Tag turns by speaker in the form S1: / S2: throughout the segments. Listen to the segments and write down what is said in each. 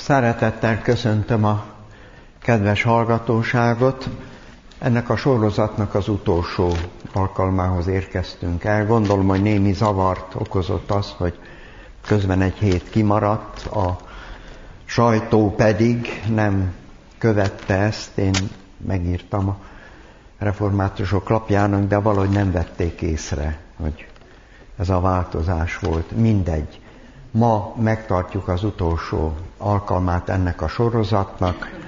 S1: Szeretettel köszöntöm a kedves hallgatóságot. Ennek a sorozatnak az utolsó alkalmához érkeztünk el. Gondolom, hogy némi zavart okozott az, hogy közben egy hét kimaradt, a sajtó pedig nem követte ezt. Én megírtam a reformátusok lapjának, de valahogy nem vették észre, hogy ez a változás volt. Mindegy. Ma megtartjuk az utolsó alkalmát ennek a sorozatnak.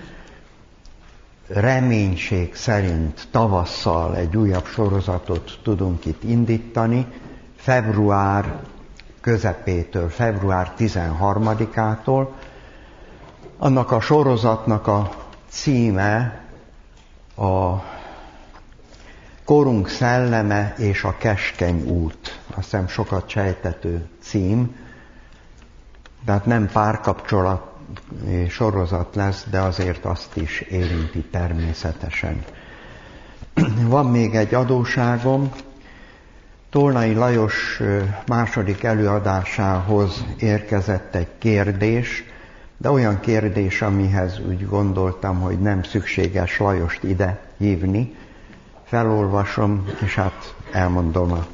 S1: Reménység szerint tavasszal egy újabb sorozatot tudunk itt indítani. Február közepétől, február 13-ától. Annak a sorozatnak a címe a Korunk szelleme és a keskeny út. Azt hiszem sokat sejtető cím. Tehát nem párkapcsolat sorozat lesz, de azért azt is érinti természetesen. Van még egy adósságom. Tolnai Lajos második előadásához érkezett egy kérdés, de olyan kérdés, amihez úgy gondoltam, hogy nem szükséges Lajost ide hívni. Felolvasom, és hát elmondom a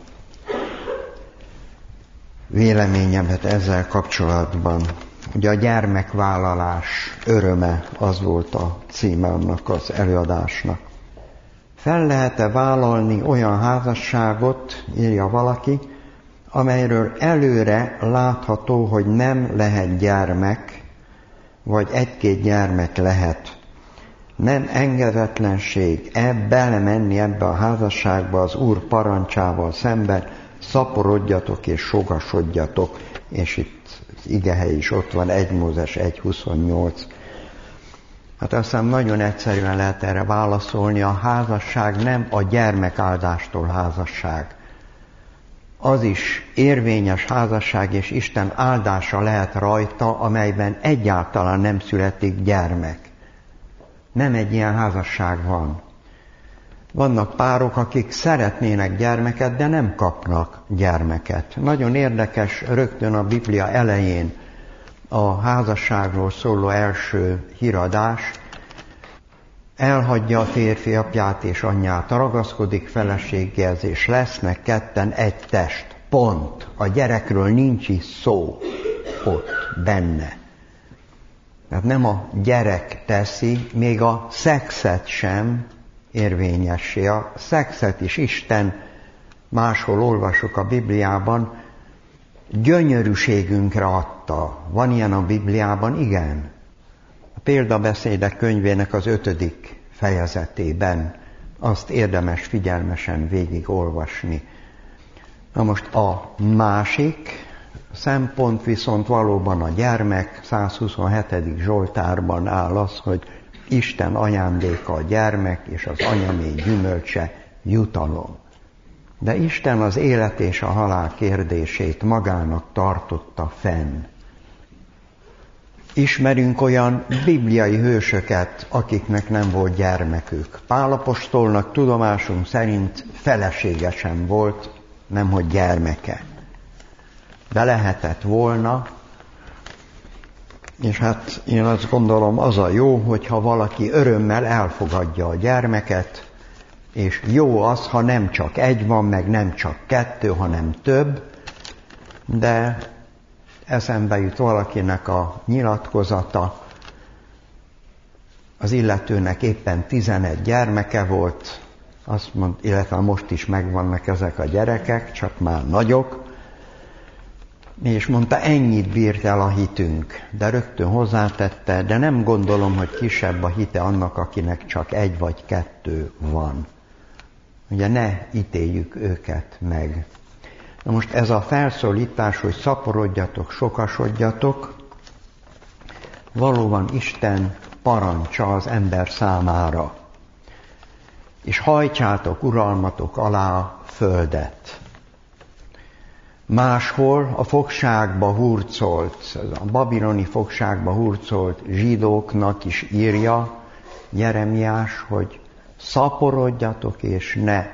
S1: véleményemet ezzel kapcsolatban. Ugye a gyermekvállalás öröme, az volt a címe annak az előadásnak. Fel lehet-e vállalni olyan házasságot, írja valaki, amelyről előre látható, hogy nem lehet gyermek, vagy egy-két gyermek lehet. Nem engedetlenség belemenni ebbe a házasságba az Úr parancsával szemben, szaporodjatok és sogasodjatok, és itt az igehely is ott van, 1 Mózes 1.28. Hát azt hiszem nagyon egyszerűen lehet erre válaszolni, a házasság nem a gyermekáldástól házasság. Az is érvényes házasság, és Isten áldása lehet rajta, amelyben egyáltalán nem születik gyermek. Nem egy ilyen házasság van. Vannak párok, akik szeretnének gyermeket, de nem kapnak gyermeket. Nagyon érdekes, rögtön a Biblia elején a házasságról szóló első híradás. Elhagyja a férfi apját és anyját, ragaszkodik feleségéhez, és lesznek ketten egy test. Pont. A gyerekről nincs is szó ott benne. Tehát nem a gyerek teszi, még a szexet sem érvényessé. A szexet is Isten, máshol olvasok a Bibliában, gyönyörűségünkre adta. Van ilyen a Bibliában? Igen. A Példabeszédek könyvének az 5. fejezetében azt érdemes figyelmesen végigolvasni. Na most a másik szempont viszont valóban a gyermek. 127. Zsoltárban áll az, hogy Isten ajándéka a gyermek, és az anyaméh gyümölcse jutalom. De Isten az élet és a halál kérdését magának tartotta fenn. Ismerünk olyan bibliai hősöket, akiknek nem volt gyermekük. Pál apostolnak tudomásunk szerint felesége sem volt, nemhogy gyermeke. De lehetett volna, és hát én azt gondolom, az a jó, hogyha valaki örömmel elfogadja a gyermeket, és jó az, ha nem csak egy van, meg nem csak 2, hanem több, de eszembe jut valakinek a nyilatkozata, az illetőnek éppen 11 gyermeke volt, azt mond, illetve most is megvannak ezek a gyerekek, csak már nagyok, és mondta, ennyit bírt el a hitünk, de rögtön hozzátette, de nem gondolom, hogy kisebb a hite annak, akinek csak 1 vagy 2 van. Ugye ne ítéljük őket meg. Na most ez a felszólítás, hogy szaporodjatok, sokasodjatok, valóban Isten parancsa az ember számára. És hajtsátok uralmatok alá a földet. Máshol a fogságba hurcolt, a babiloni fogságba hurcolt zsidóknak is írja Jeremiás, hogy szaporodjatok és ne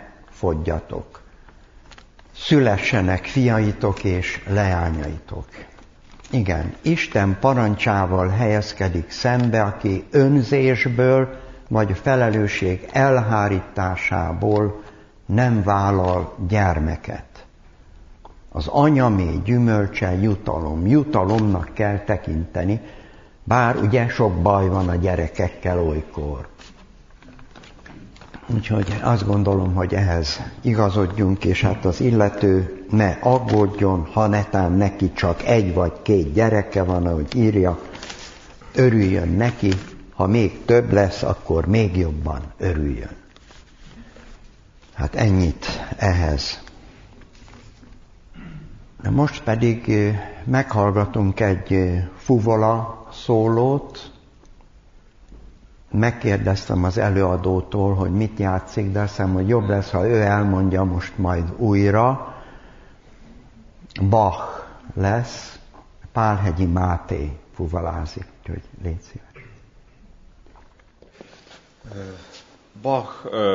S1: fogyjatok. Szülessenek fiaitok és leányaitok. Igen, Isten parancsával helyezkedik szembe, aki önzésből vagy felelősség elhárításából nem vállal gyermeket. Az anyamé gyümölcse jutalom. Jutalomnak kell tekinteni, bár ugye sok baj van a gyerekekkel olykor. Úgyhogy azt gondolom, hogy ehhez igazodjunk, és hát az illető ne aggódjon, ha netán neki csak 1 vagy 2 gyereke van, ahogy írja, örüljön neki, ha még több lesz, akkor még jobban örüljön. Hát ennyit ehhez. Most pedig meghallgatunk egy fuvola szólót. Megkérdeztem az előadótól, hogy mit játszik, de azt hiszem, hogy jobb lesz, ha ő elmondja most majd újra. Bach lesz, Pálhegyi Máté fuvolázik, úgyhogy légy szíves.
S2: Bach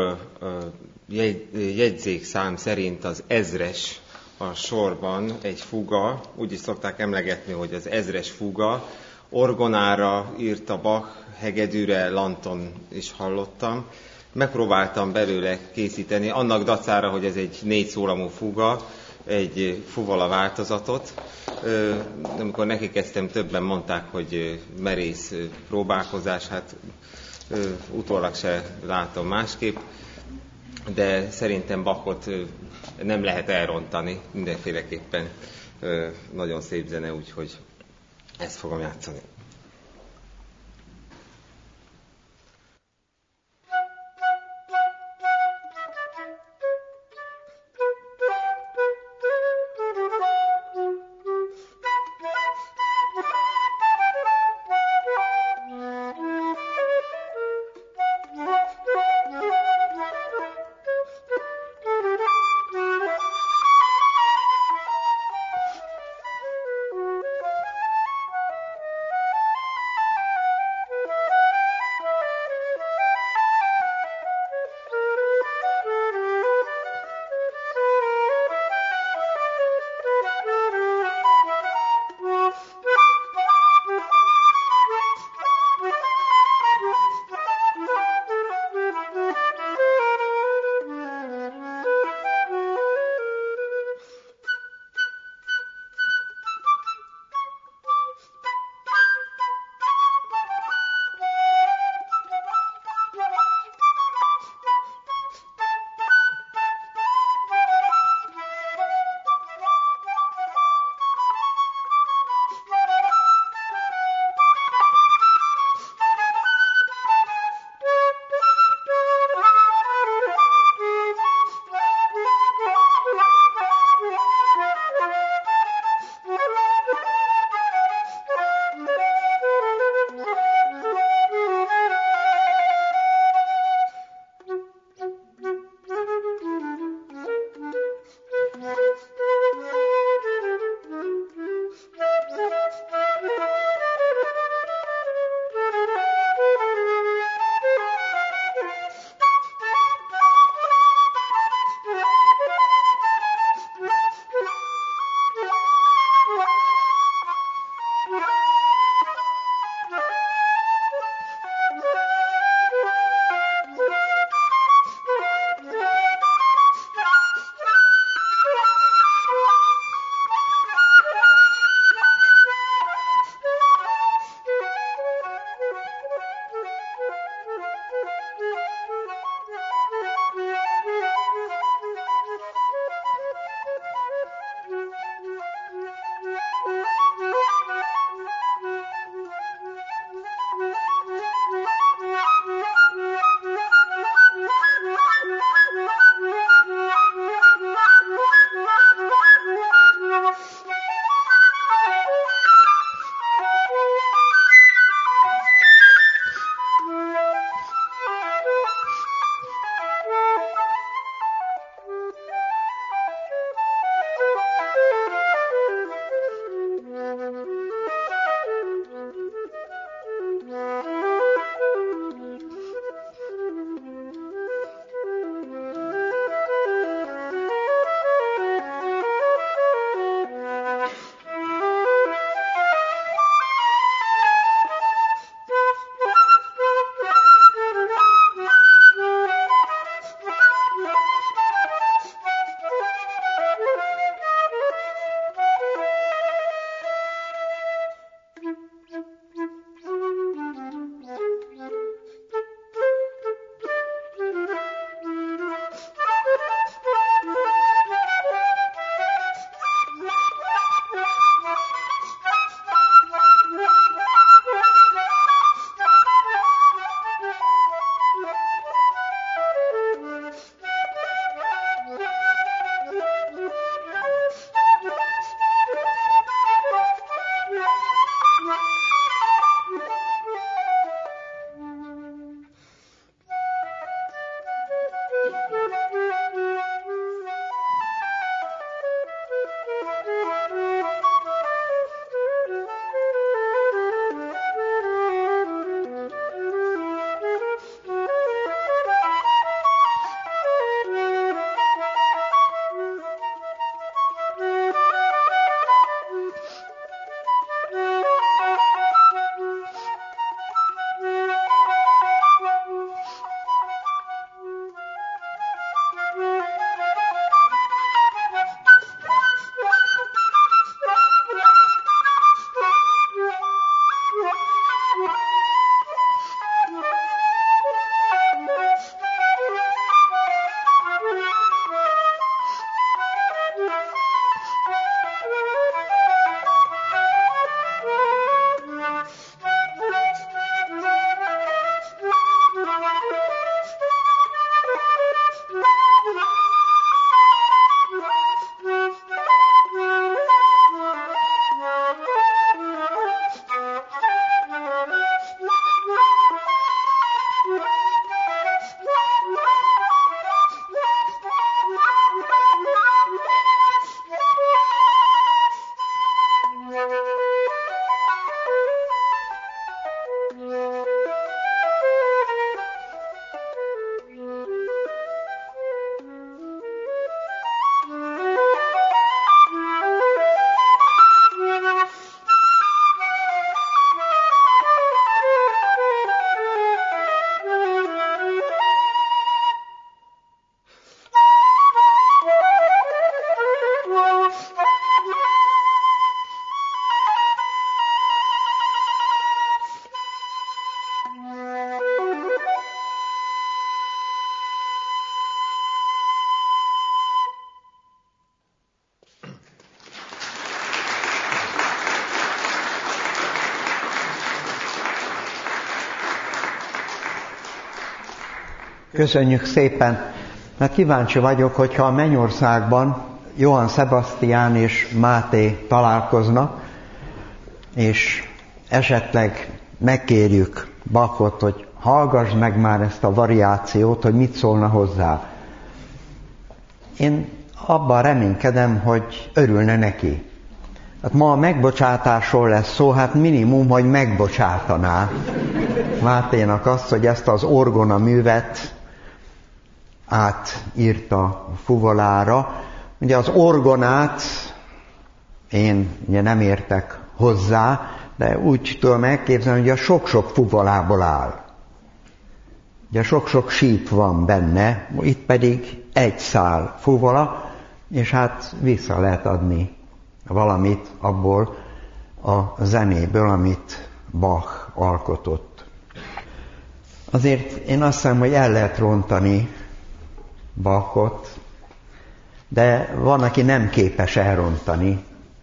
S2: jegyzékszám szerint az 1000-es a sorban egy fuga, úgy is szokták emlegetni, hogy az 1000-es fuga, orgonára írta Bach, hegedűre, lanton is hallottam. Megpróbáltam belőle készíteni, annak dacára, hogy ez egy 4 szólamú fuga, egy fuvola változatot. Amikor neki kezdtem, többen mondták, hogy merész próbálkozás, hát utólag se látom másképp, de szerintem Bachot nem lehet elrontani, mindenféleképpen nagyon szép zene, úgyhogy ezt fogom játszani.
S1: Köszönjük szépen! Mert kíváncsi vagyok, hogyha a Mennyországban Johann Sebastian és Máté találkoznak, és esetleg megkérjük Bachot, hogy hallgass meg már ezt a variációt, hogy mit szólna hozzá. Én abban reménykedem, hogy örülne neki. Hát ma a megbocsátásról lesz szó, hát minimum, hogy megbocsátaná Máténak azt, hogy ezt az orgona művet átírta fuvolára. Ugye az orgonát én ugye nem értek hozzá, de úgy tudom elképzelni, hogy a sok-sok fuvolából áll. Ugye sok-sok síp van benne, itt pedig egy szál fuvola, és hát vissza lehet adni valamit abból a zenéből, amit Bach alkotott. Azért én azt hiszem, hogy el lehet rontani Bachot, de van, aki nem képes elrontani.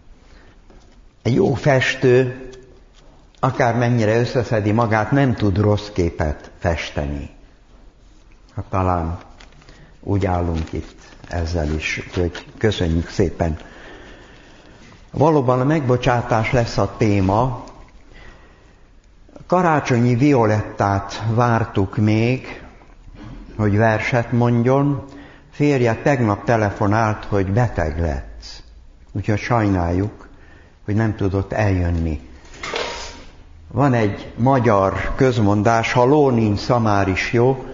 S1: Egy jó festő, akármennyire összeszedi magát, nem tud rossz képet festeni. Hát talán úgy állunk itt ezzel is, úgyhogy köszönjük szépen. Valóban a megbocsátás lesz a téma. Karácsonyi Violettát vártuk még, hogy verset mondjon. Férje tegnap telefonált, hogy beteg lett. Úgyhogy sajnáljuk, hogy nem tudott eljönni. Van egy magyar közmondás, ha ló nincs, szamár is jó.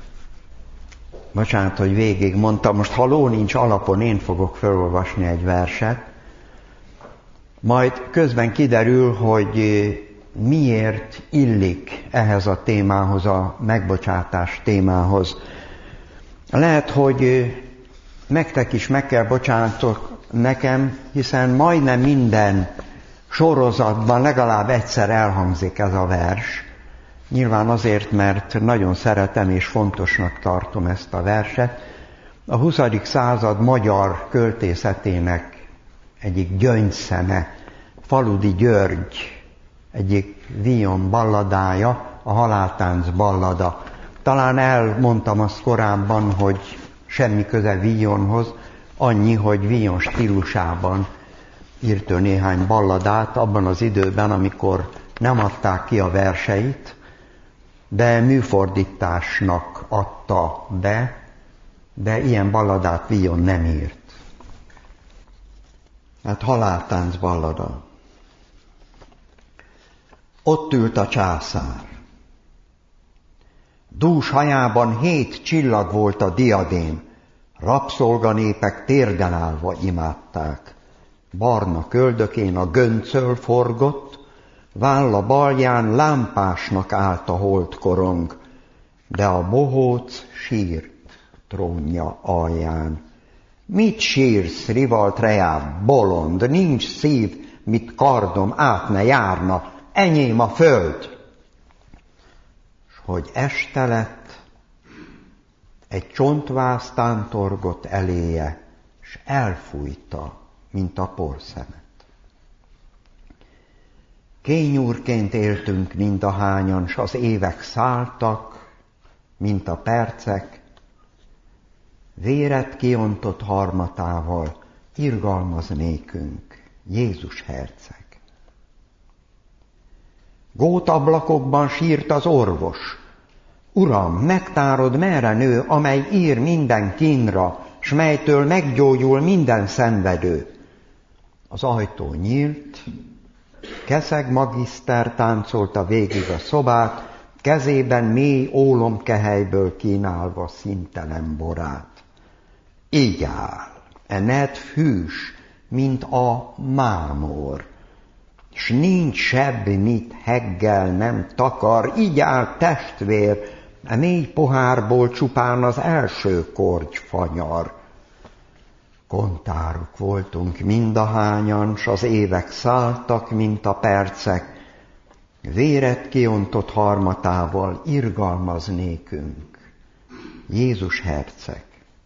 S1: Bocsánat, hogy végig mondtam, most ha ló nincs alapon, én fogok felolvasni egy verset. Majd közben kiderül, hogy miért illik ehhez a témához, a megbocsátás témához. Lehet, hogy nektek is meg kell bocsánatok nekem, hiszen majdnem minden sorozatban legalább egyszer elhangzik ez a vers. Nyilván azért, mert nagyon szeretem és fontosnak tartom ezt a verset. A 20. század magyar költészetének egyik gyöngyszeme, Faludi György egyik Villon balladája, a Haláltánc ballada. Talán elmondtam azt korábban, hogy semmi köze Villonhoz, annyi, hogy Villon stílusában írt ő néhány balladát abban az időben, amikor nem adták ki a verseit, de műfordításnak adta be, de ilyen balladát Villon nem írt. Hát Haláltánc ballada. Ott ült a császár. Dús hajában 7 csillag volt a diadém, rabszolganépek térden állva imádták. Barna köldökén a göncöl forgott, válla balján lámpásnak állt a holdkorong, de a bohóc sírt trónja alján. Mit sírsz, rivalt Reáb, bolond, nincs szív, mit kardom át ne járna, enyém a föld. S hogy este lett, egy csontváz tántorgott eléje, s elfújta, mint a porszemet. Kényúrként éltünk mindahányan, s az évek szálltak, mint a percek, véret kiontott harmatával irgalmaz nékünk Jézus herceg. Gótablakokban sírt az orvos. Uram, megtárod, merre nő, amely ír minden kínra, s melytől meggyógyul minden szenvedő. Az ajtó nyílt, Keszeg magiszter táncolta végig a szobát, kezében mély ólomkehelyből kínálva szintelen borát. Így áll, Ened hűs, mint a mámor, s nincs semmit heggel nem takar, így áll testvér, a mély pohárból csupán az első korty fanyar. Kontárok voltunk mindahányan, s az évek szálltak, mint a percek, véret kiontott harmatával irgalmaz nékünk Jézus herceg.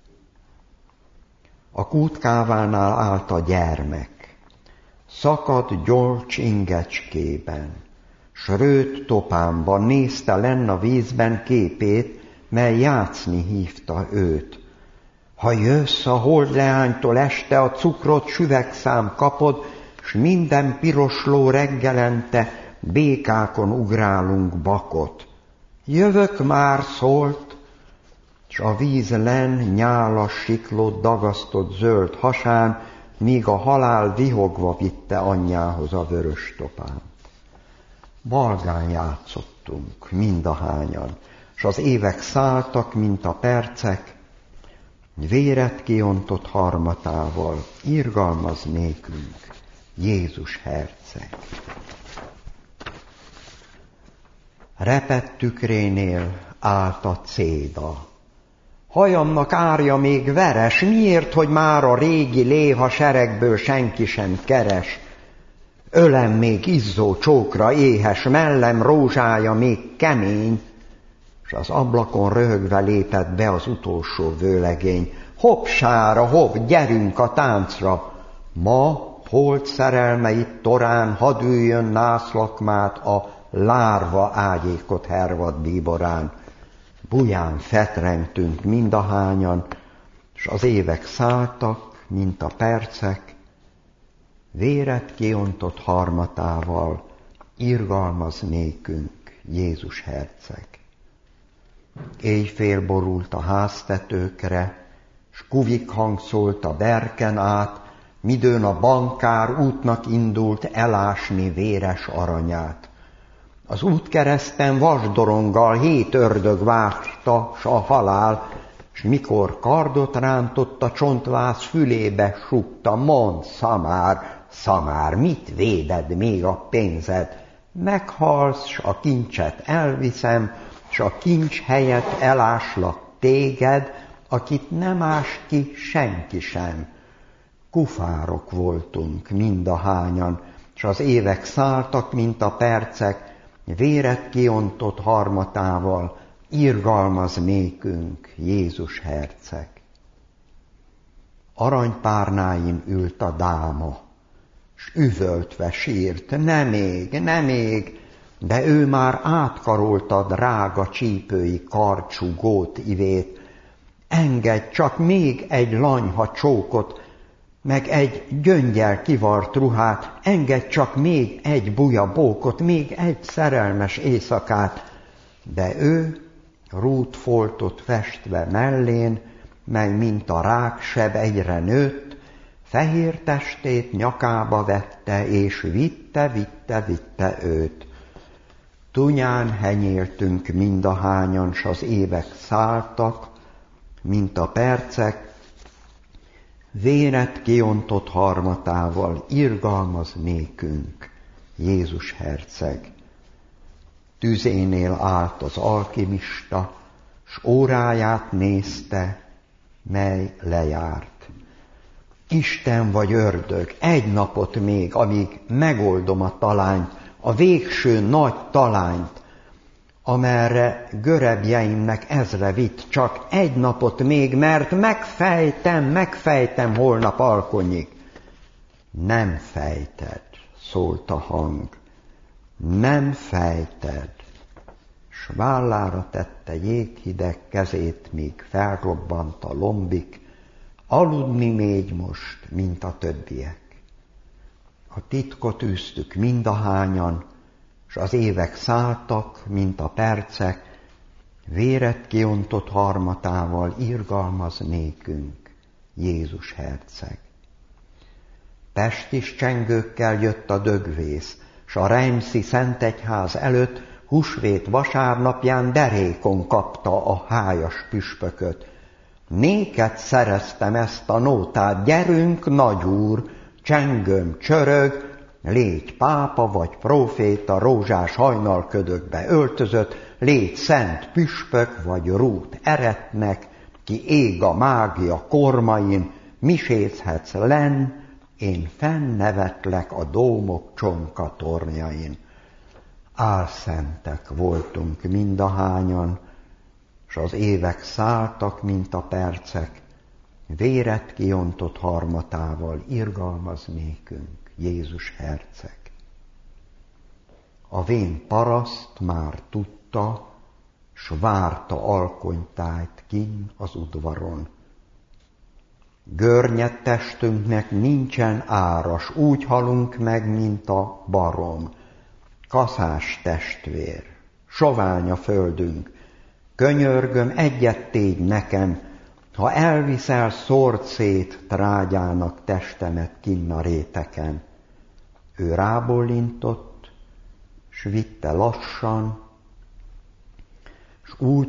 S1: A kútkávánál állt a gyermek, szakadt gyolcs ingecskében, s rőt topámban nézte lenn a vízben képét, mely játszni hívta őt. Ha jössz a holdleánytól este, a cukrot süvegszám kapod, s minden piros ló reggelente békákon ugrálunk bakot. Jövök már, szólt, s a víz len nyálas siklót dagasztott zöld hasán, míg a halál vihogva vitte anyjához a vörös topánt. Balgán játszottunk mindahányan, s az évek szálltak, mint a percek, véret kiontott harmatával irgalmaz nékünk Jézus herceg. Repett tükrénél állt a céda. Hajamnak árja még veres, miért, hogy már a régi léha seregből senki sem keres? Ölem még izzó csókra éhes, mellem rózsája még kemény, s az ablakon röhögve lépett be az utolsó vőlegény. Hopp, sára, hopp, gyerünk a táncra! Ma holt szerelmeit torán hadd üljön nászlakmát a lárva ágyékot hervad bíborán. Buján fetrengtünk mindahányan, s az évek szálltak, mint a percek, véret kiontott harmatával irgalmaz nékünk Jézus herceg. Éjfél borult a háztetőkre, s kuvik hang szólt a berken át, midőn a bankár útnak indult elásni véres aranyát. Az útkereszten vasdoronggal 7 ördög várta s a halál, s mikor kardot rántott a csontváz fülébe, súgta: mondd, szamár, szamár, mit véded még a pénzed? Meghalsz, s a kincset elviszem, s a kincs helyett eláslak téged, akit nem ás ki senki sem. Kufárok voltunk mindahányan, s az évek szálltak, mint a percek, véret kiontott harmatával irgalmaz nékünk Jézus herceg. Aranypárnáin ült a dáma, s üvöltve sírt: nem ég, nem ég, de ő már átkarolta drága csípői karcsú gót ivét. Engedj csak még egy lanyha csókot, meg egy gyöngyel kivart ruhát, engedj csak még egy buja bókot, még egy szerelmes éjszakát. De ő rútfoltot festve mellén, mely mint a rákseb egyre nőtt, fehér testét nyakába vette, és vitte őt. Tunyán henyéltünk mindahányan, s az évek szálltak, mint a percek, véret kiontott harmatával irgalmaz nékünk Jézus herceg. Tüzénél állt az alkimista, s óráját nézte, mely lejárt. Isten vagy ördög, egy napot még, amíg megoldom a talányt, a végső nagy talányt, amerre görebjeimnek ezre vitt, csak egy napot még, mert megfejtem holnap alkonyig. Nem fejted, szólt a hang, nem fejted, s vállára tette jéghideg kezét, míg felrobbant a lombik, aludni még most, mint a többiek. A titkot űztük mindahányan, s az évek szálltak, mint a percek, véret kiontott harmatával irgalmaz nékünk Jézus herceg. Pestis csengőkkel jött a dögvész, s a Reimszi Szentegyház előtt húsvét vasárnapján derékon kapta a hájas püspököt. Néked szereztem ezt a nótát, gyerünk, nagyúr, csengőm csörög, légy pápa vagy próféta, rózsás hajnalködökbe öltözött, légy szent püspök vagy rút eretnek, ki ég a mágia kormain, misézhetsz lenn, én fennevetlek a dómok csonka tornyain. Álszentek voltunk mindahányan, s az évek szálltak, mint a percek, véret kiontott harmatával irgalmaz nékünk Jézus herceg. A vén paraszt már tudta, s várta alkonytájt kinn az udvaron. Görnyedt testünknek nincsen ára, s úgy halunk meg, mint a barom. Kaszás testvér, sovány a földünk, könyörgöm, egyet tégy nekem, ha elviszel, szórd szét trágyának testemet kinn a réteken. Ő rábólintott, s vitte lassan, s úgy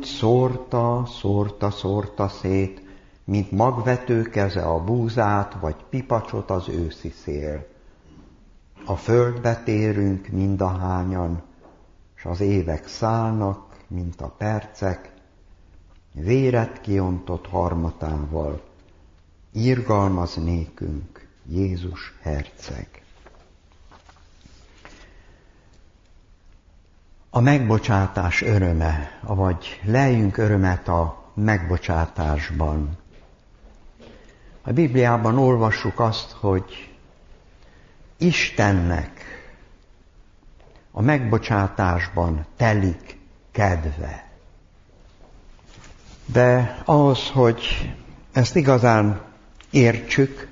S1: szórta szét, mint magvető keze a búzát, vagy pipacsot az őszi szél. A földbe térünk mindahányan, s az évek szállnak, mint a percek, véret kiontott harmatával, irgalmaz nékünk Jézus herceg. A megbocsátás öröme, avagy leljünk örömet a megbocsátásban. A Bibliában olvassuk azt, hogy Istennek a megbocsátásban telik kedve. De ahhoz, hogy ezt igazán értsük,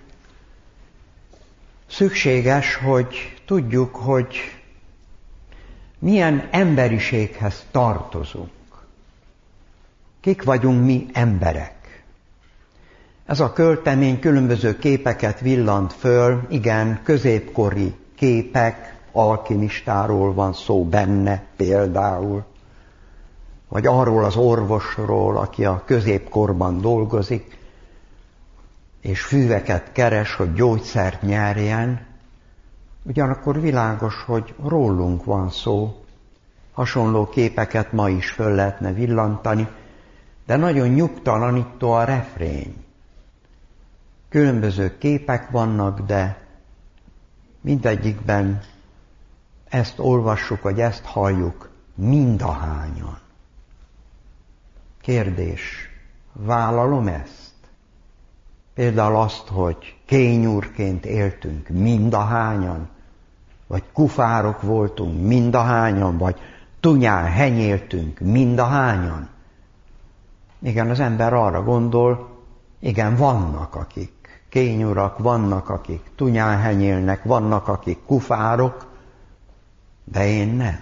S1: szükséges, hogy tudjuk, hogy milyen emberiséghez tartozunk. Kik vagyunk mi emberek? Ez a költemény különböző képeket villant föl, igen, középkori képek, alkimistáról van szó benne például, vagy arról az orvosról, aki a középkorban dolgozik, és füveket keres, hogy gyógyszert nyerjen. Ugyanakkor világos, hogy rólunk van szó, hasonló képeket ma is föl lehetne villantani, de nagyon nyugtalanító a refrén. Különböző képek vannak, de mindegyikben ezt olvassuk, vagy ezt halljuk mindahányan. Kérdés, vállalom ezt? Például azt, hogy kényúrként éltünk mindahányan, vagy kufárok voltunk mindahányan, vagy tunyán henyéltünk mindahányan. Igen, az ember arra gondol, igen, vannak akik kényurak, vannak akik tunyán henyélnek, vannak akik kufárok, de én nem.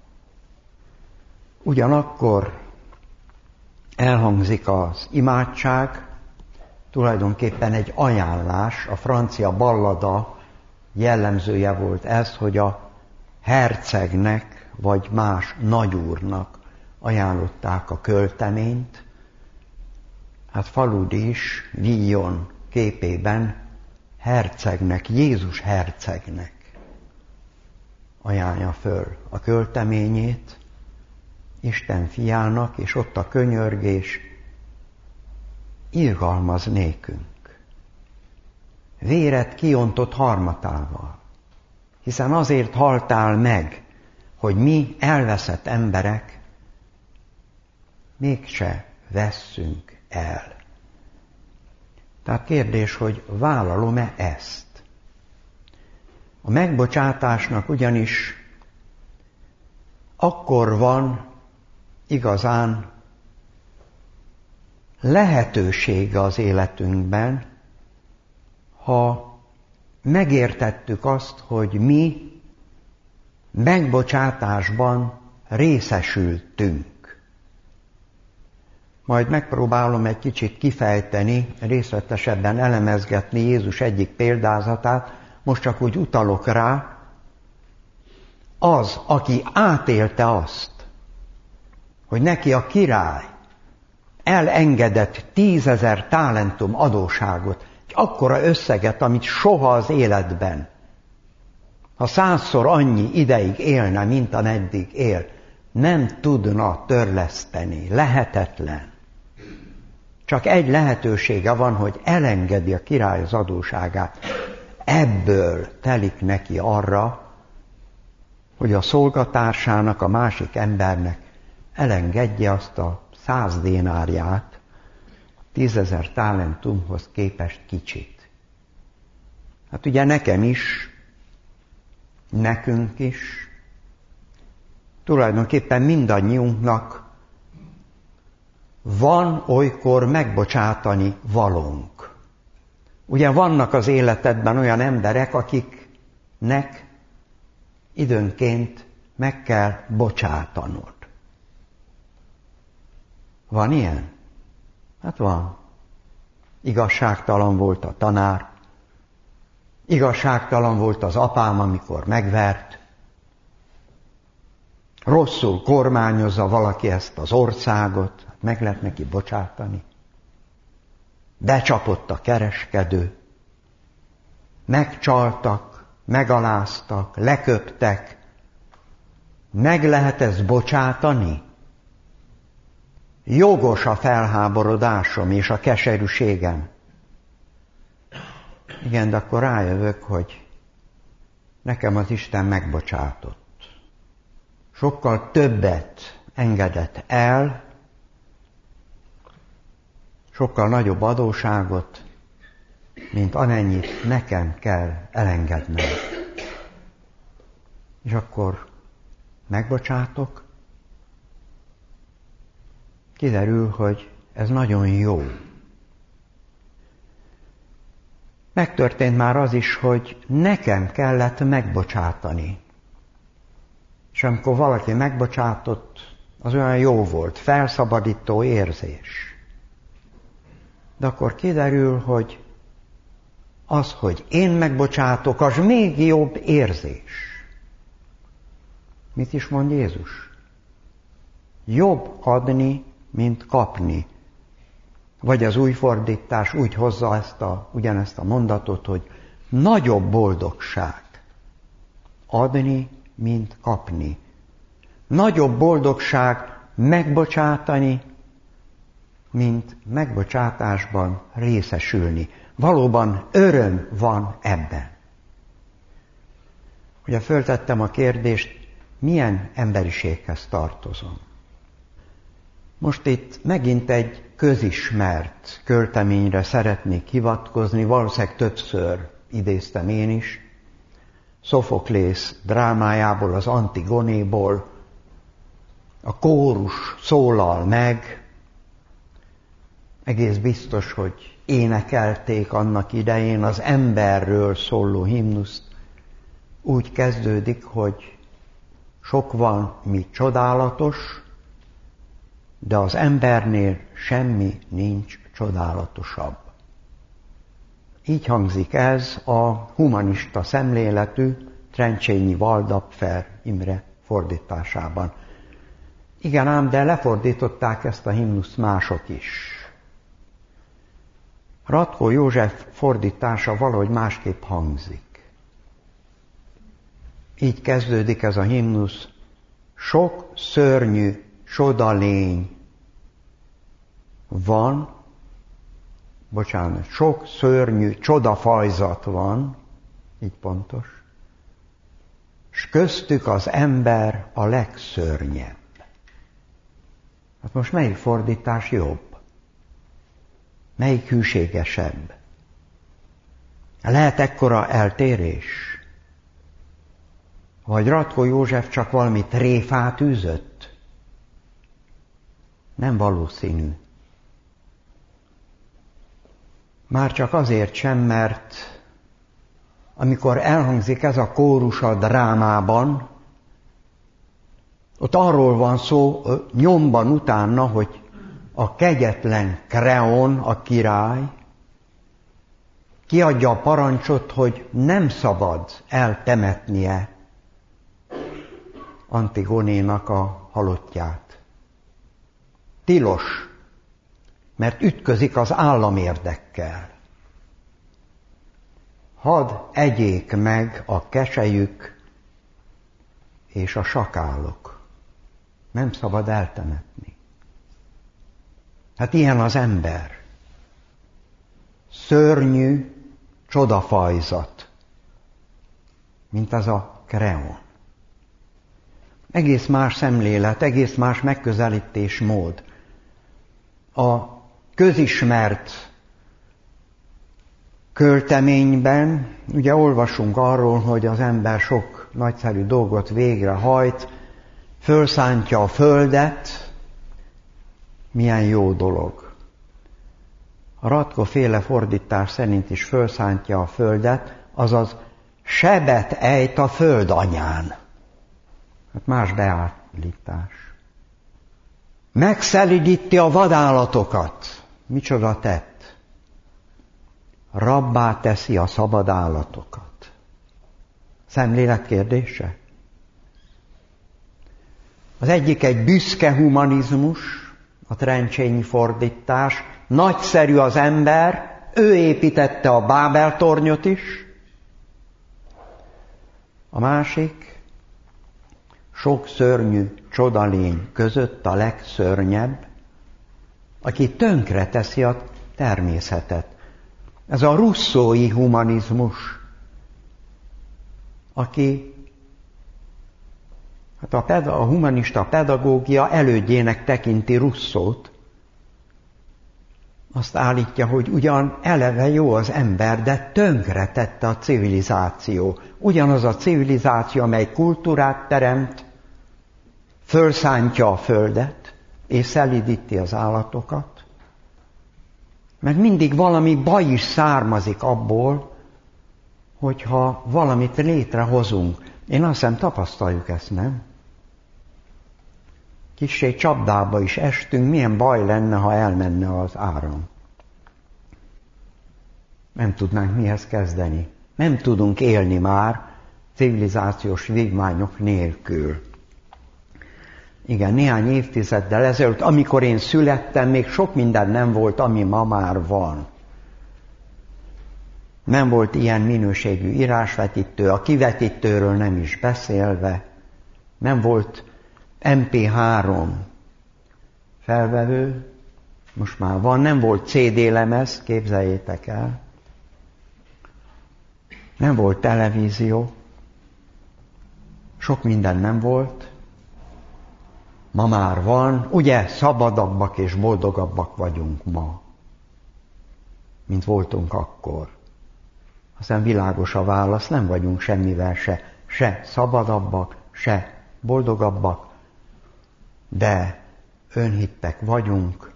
S1: Ugyanakkor elhangzik az imádság, tulajdonképpen egy ajánlás, a francia ballada jellemzője volt ez, hogy a hercegnek vagy más nagyúrnak ajánlották a költeményt. Hát Faludi is Villon képében hercegnek, Jézus hercegnek ajánlja föl a költeményét, Isten fiának, és ott a könyörgés, irgalmaz nékünk. Véret kiontott harmatával, hiszen azért haltál meg, hogy mi elveszett emberek mégse vesszünk el. Tehát kérdés, hogy vállalom-e ezt? A megbocsátásnak ugyanis akkor van igazán lehetősége az életünkben, ha megértettük azt, hogy mi megbocsátásban részesültünk. Majd megpróbálom egy kicsit kifejteni, részletesebben elemezgetni Jézus egyik példázatát, most csak úgy utalok rá, az, aki átélte azt, hogy neki a király elengedett 10 000 talentum adósságot, egy akkora összeget, amit soha az életben, ha 100-szor annyi ideig élne, mint ameddig él, nem tudna törleszteni, lehetetlen. Csak egy lehetősége van, hogy elengedi a király az adósságát. Ebből telik neki arra, hogy a szolgatársának, a másik embernek elengedje azt a 100 dénárját, 10 000 talentumhoz képest kicsit. Hát ugye nekem is, nekünk is, tulajdonképpen mindannyiunknak van olykor megbocsátani valónk. Ugye vannak az életedben olyan emberek, akiknek időnként meg kell bocsátanod. Van ilyen? Hát van. Igazságtalan volt a tanár, igazságtalan volt az apám, amikor megvert, rosszul kormányozza valaki ezt az országot, meg lehet neki bocsátani. Becsapott a kereskedő, megcsaltak, megaláztak, leköptek. Meg lehet ezt bocsátani? Jogos a felháborodásom és a keserűségem. Igen, de akkor rájövök, hogy nekem az Isten megbocsátott. Sokkal többet engedett el, sokkal nagyobb adóságot, mint amennyit nekem kell elengednem. És akkor megbocsátok, kiderül, hogy ez nagyon jó. Megtörtént már az is, hogy nekem kellett megbocsátani. És amikor valaki megbocsátott, az olyan jó volt, felszabadító érzés. De akkor kiderül, hogy az, hogy én megbocsátok, az még jobb érzés. Mit is mond Jézus? Jobb adni, mint kapni. Vagy az új fordítás úgy hozza ugyanezt a mondatot, hogy nagyobb boldogság adni, mint kapni. Nagyobb boldogság megbocsátani, mint megbocsátásban részesülni. Valóban öröm van ebben. Ugye föltettem a kérdést, milyen emberiséghez tartozom. Most itt megint egy közismert költeményre szeretnék hivatkozni, valószínűleg többször idéztem én is, Szofoklész drámájából, az Antigonéból. A kórus szólal meg, egész biztos, hogy énekelték annak idején az emberről szóló himnuszt. Úgy kezdődik, hogy sok van, mi csodálatos, de az embernél semmi nincs csodálatosabb. Így hangzik ez a humanista szemléletű Trencsényi Valdapfer Imre fordításában. Igen ám, de lefordították ezt a himnuszt mások is. Ratko József fordítása valahogy másképp hangzik. Így kezdődik ez a himnusz. Sok szörnyű csodalény van, sok szörnyű csodafajzat van, így pontos, s köztük az ember a legszörnyebb. Hát most melyik fordítás jobb? Melyik hűségesebb? Lehet ekkora eltérés? Vagy Ratko József csak valami tréfát űzött? Nem valószínű. Már csak azért sem, mert amikor elhangzik ez a kórus a drámában, ott arról van szó nyomban utána, hogy a kegyetlen Kreón, a király, kiadja a parancsot, hogy nem szabad eltemetnie Antigonénak a halottját. Tilos, mert ütközik az államérdekkel. Hadd egyék meg a keselyük és a sakálok. Nem szabad eltemetni. Hát ilyen az ember. Szörnyű csodafajzat, mint az a Kreón. Egész más szemlélet, egész más megközelítésmód. A közismert költeményben ugye olvasunk arról, hogy az ember sok nagyszerű dolgot végrehajt, fölszántja a földet, milyen jó dolog. A Ratko-féle fordítás szerint is fölszántja a földet, azaz sebet ejt a föld anyán. Hát más beállítás. Megszelidíti a vadállatokat. Micsoda tett? Rabbá teszi a szabad állatokat. Szemlélet kérdése? Az egyik egy büszke humanizmus, a Trencsényi fordítás. Nagyszerű az ember, ő építette a Bábel-tornyot is. A másik, sok szörnyű csodalény között a legszörnyebb, aki tönkre teszi a természetet. Ez a russzói humanizmus, aki hát a humanista pedagógia elődjének tekinti Russzót. Azt állítja, hogy ugyan eleve jó az ember, de tönkre tette a civilizáció. Ugyanaz a civilizáció, amely kultúrát teremt, fölszántja a földet, és szelídíti az állatokat. Mert mindig valami baj is származik abból, hogyha valamit létrehozunk. Én azt hiszem, tapasztaljuk ezt, nem? Kissé csapdába is estünk, milyen baj lenne, ha elmenne az áram. Nem tudnánk mihez kezdeni. Nem tudunk élni már civilizációs vívmányok nélkül. Igen, néhány évtizeddel ezelőtt, amikor én születtem, még sok minden nem volt, ami ma már van. Nem volt ilyen minőségű írásvetítő, a kivetítőről nem is beszélve. Nem volt MP3 felvevő, most már van, nem volt CD-lemez, képzeljétek el. Nem volt televízió, sok minden nem volt. Ma már van, ugye szabadabbak és boldogabbak vagyunk ma, mint voltunk akkor. Aztán világos a válasz, nem vagyunk semmivel se szabadabbak, se boldogabbak, de önhittek vagyunk.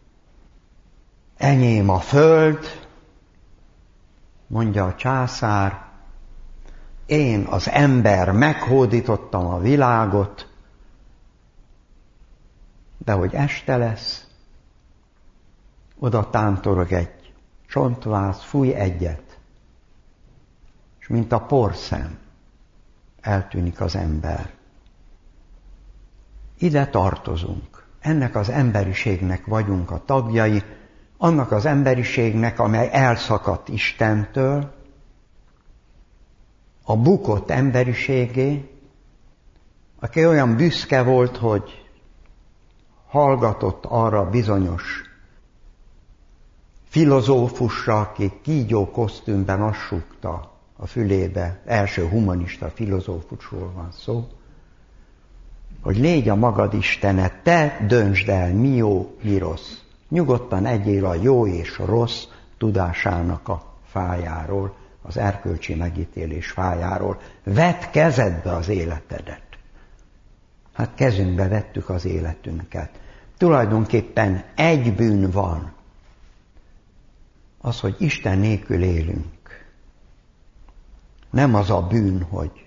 S1: Enyém a föld, mondja a császár, én az ember meghódítottam a világot, de hogy este lesz, oda tántorog egy csontváz, fúj egyet, és mint a porszem eltűnik az ember. Ide tartozunk. Ennek az emberiségnek vagyunk a tagjai, annak az emberiségnek, amely elszakadt Istentől, a bukott emberiségé, aki olyan büszke volt, hogy hallgatott arra bizonyos filozófusra, aki kígyó kosztümben azt súgta a fülébe, első humanista filozófusról van szó, hogy légy a magad Istene, te döntsd el, mi jó, mi rossz. Nyugodtan egyél a jó és rossz tudásának a fájáról, az erkölcsi megítélés fájáról. Vedd kezedbe az életedet. Hát kezünkbe vettük az életünket. Tulajdonképpen egy bűn van. Az, hogy Isten nélkül élünk. Nem az a bűn, hogy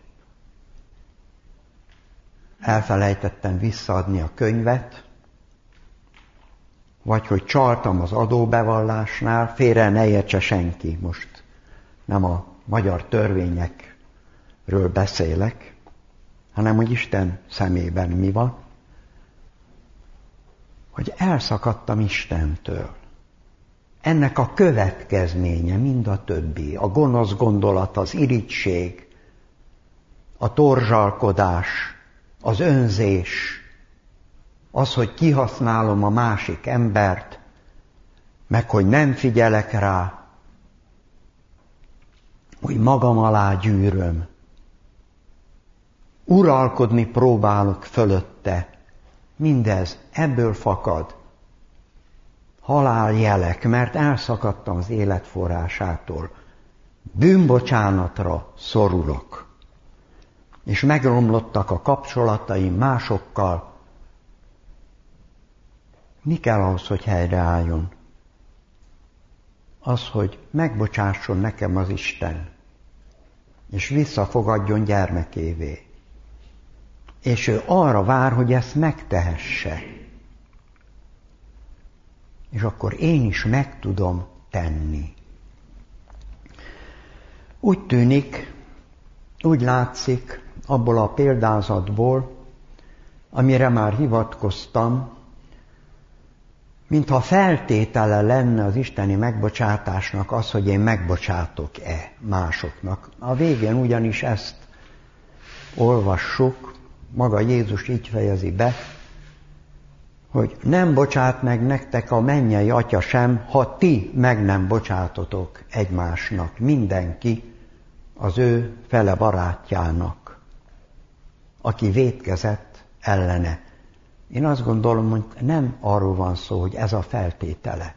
S1: elfelejtettem visszaadni a könyvet, vagy hogy csaltam az adóbevallásnál, félre ne értse senki, most nem a magyar törvényekről beszélek, hanem hogy Isten szemében mi van, hogy elszakadtam Istentől. Ennek a következménye mind a többi, a gonosz gondolat, az irigység, a torzsalkodás, az önzés, az, hogy kihasználom a másik embert, meg hogy nem figyelek rá, hogy magam alá gyűröm, uralkodni próbálok fölötte, mindez ebből fakad. Haláljelek, mert elszakadtam az életforrásától. Bűnbocsánatra szorulok. És megromlottak a kapcsolataim másokkal, Mi kell ahhoz, hogy helyreálljon? Az, hogy megbocsásson nekem az Isten, és visszafogadjon gyermekévé. És ő arra vár, hogy ezt megtehesse. És akkor én is meg tudom tenni. Úgy tűnik, úgy látszik abból a példázatból, amire már hivatkoztam, mintha feltétele lenne az isteni megbocsátásnak az, hogy én megbocsátok-e másoknak. A végén ugyanis ezt olvassuk, maga Jézus így fejezi be, hogy nem bocsát meg nektek a mennyei Atya sem, ha ti meg nem bocsátotok egymásnak, mindenki az ő fele barátjának, aki vétkezett ellene. Én azt gondolom, hogy nem arról van szó, hogy ez a feltétele,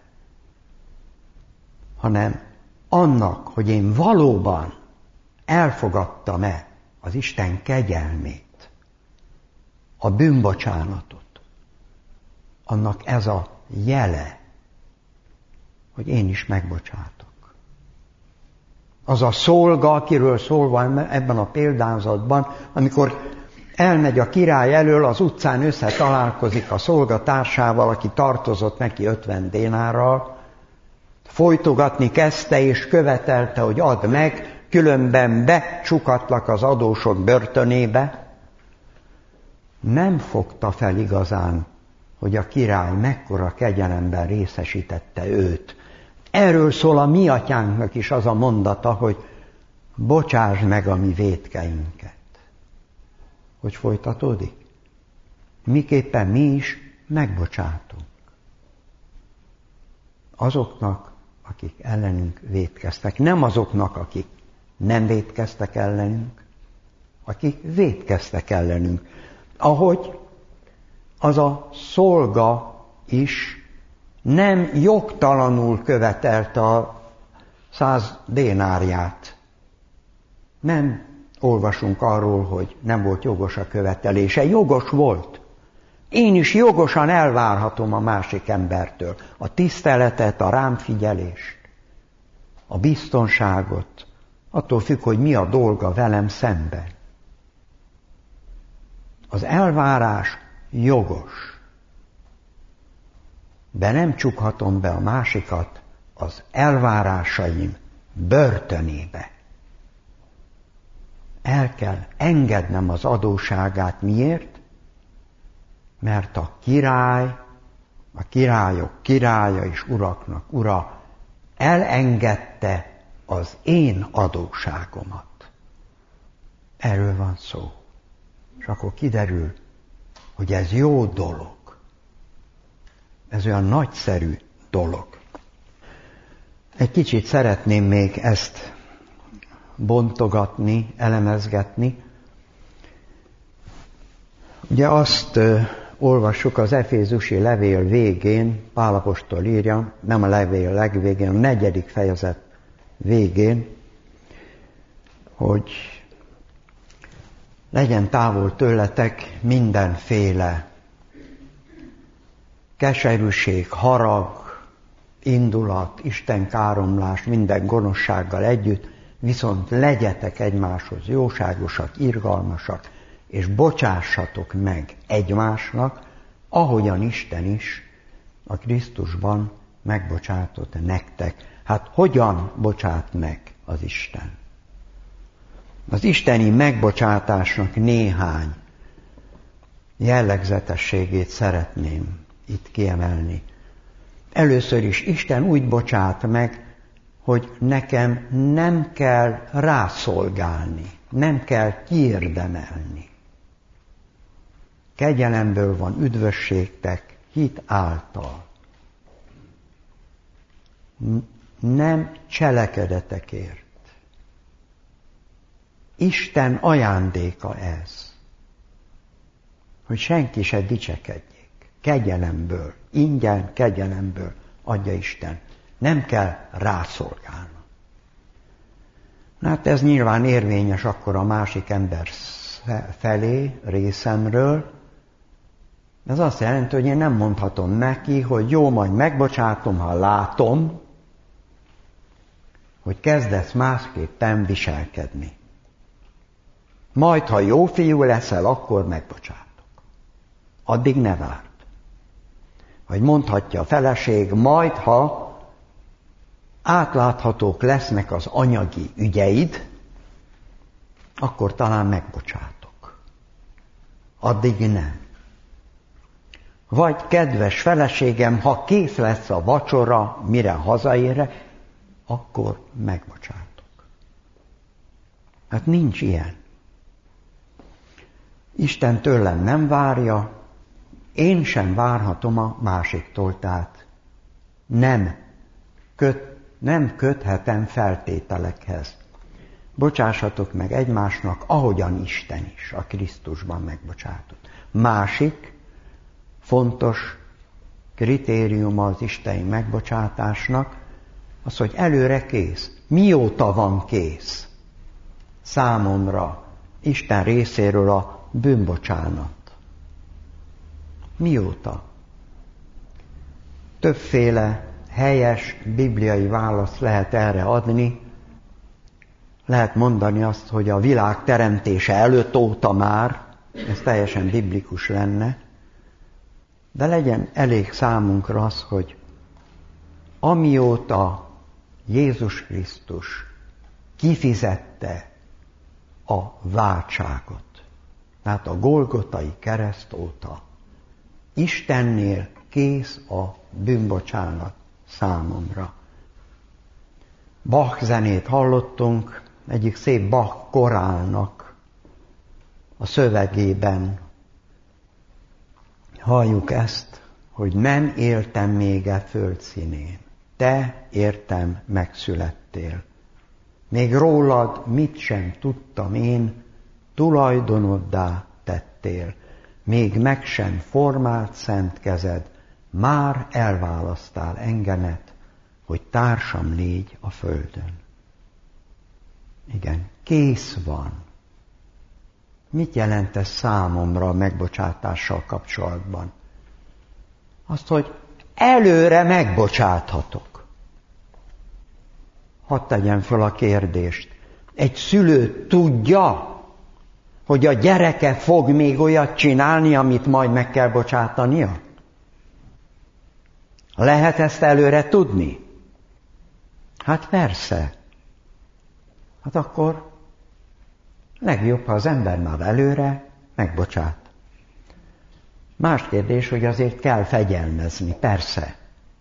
S1: hanem annak, hogy én valóban elfogadtam-e az Isten kegyelmét, a bűnbocsánatot, annak ez a jele, hogy én is megbocsátok. Az a szolga, akiről szólva ebben a példázatban, amikor elmegy a király elől, az utcán összetalálkozik a szolgatársával, aki tartozott neki 50 dénárral, folytogatni kezdte és követelte, hogy add meg, különben becsukatlak az adósok börtönébe. Nem fogta fel igazán, hogy a király mekkora kegyelemben részesítette őt. Erről szól a mi atyánknak is az a mondata, hogy bocsásd meg a mi vétkeinket. Hogy folytatódik? Miképpen mi is megbocsátunk azoknak, akik ellenünk vétkeztek. Nem azoknak, akik nem vétkeztek ellenünk, akik vétkeztek ellenünk. Ahogy az a szolga is nem jogtalanul követelte a 100 dénárját. Nem olvasunk arról, hogy nem volt jogos a követelése. Jogos volt. Én is jogosan elvárhatom a másik embertől a tiszteletet, a rám figyelést, a biztonságot, attól függ, hogy mi a dolga velem szemben. Az elvárás jogos, de nem csukhatom be a másikat az elvárásaim börtönébe. El kell engednem az adósságát. Miért? Mert a király, a királyok királya és uraknak ura elengedte az én adósságomat. Erről van szó. És akkor kiderül, hogy ez jó dolog. Ez olyan nagyszerű dolog. Egy kicsit szeretném még ezt bontogatni, elemezgetni. Ugye azt olvassuk az Efézusi levél végén, Pál apostol írja, nem a levél legvégén, a 4. fejezet végén, hogy legyen távol tőletek mindenféle keserűség, harag, indulat, istenkáromlás, minden gonoszsággal együtt, viszont legyetek egymáshoz jóságosak, irgalmasak, és bocsássatok meg egymásnak, ahogyan Isten is a Krisztusban megbocsátott nektek. Hát hogyan bocsát meg az Isten? Az isteni megbocsátásnak néhány jellegzetességét szeretném itt kiemelni. Először is Isten úgy bocsát meg, hogy nekem nem kell rászolgálni, nem kell kiérdemelni. Kegyelemből van üdvösségtek hit által. Nem cselekedetekért. Isten ajándéka ez, hogy senki se dicsekedjék. Kegyelemből, ingyen kegyelemből adja Isten. Nem kell rászolgálni. Hát ez nyilván érvényes akkor a másik ember felé, részemről, Ez azt jelenti, hogy én nem mondhatom neki, hogy jó, majd megbocsátom, ha látom, hogy kezdesz másképpen viselkedni. Majd, ha jó fiú leszel, akkor megbocsátok. Addig ne várd. Vagy mondhatja a feleség, majd, ha átláthatók lesznek az anyagi ügyeid, akkor talán megbocsátok. Addig nem. Vagy kedves feleségem, ha kész lesz a vacsora, mire hazaérek, akkor megbocsátok. Hát nincs ilyen. Isten tőlem nem várja, én sem várhatom a másiktól, tehát nem köthetem feltételekhez. Bocsássatok meg egymásnak, ahogyan Isten is a Krisztusban megbocsátott. Másik fontos kritériuma az isteni megbocsátásnak, az, hogy előre kész. Mióta van kész számomra Isten részéről a bűnbocsánat? Mióta? Többféle helyes bibliai választ lehet erre adni. Lehet mondani azt, hogy a világ teremtése előtt óta már, ez teljesen biblikus lenne, de legyen elég számunkra az, hogy amióta Jézus Krisztus kifizette a váltságot, tehát a Golgotai kereszt óta, Istennél kész a bűnbocsánat számomra. Bach zenét hallottunk, egyik szép Bach korálnak a szövegében halljuk ezt, hogy nem éltem még e földszínén, te értem megszülettél. Még rólad mit sem tudtam én, tulajdonoddá tettél. Még meg sem formált szent kezed, már elválasztál engemet, hogy társam légy a földön. Igen, kész van. Mit jelent ez számomra a megbocsátással kapcsolatban? Azt, hogy előre megbocsáthatok. Hadd tegyem föl a kérdést. Egy szülő tudja, hogy a gyereke fog még olyat csinálni, amit majd meg kell bocsátania? Lehet ezt előre tudni? Hát persze. Hát akkor legjobb, ha az ember már előre megbocsát. Más kérdés, hogy azért kell fegyelmezni, persze.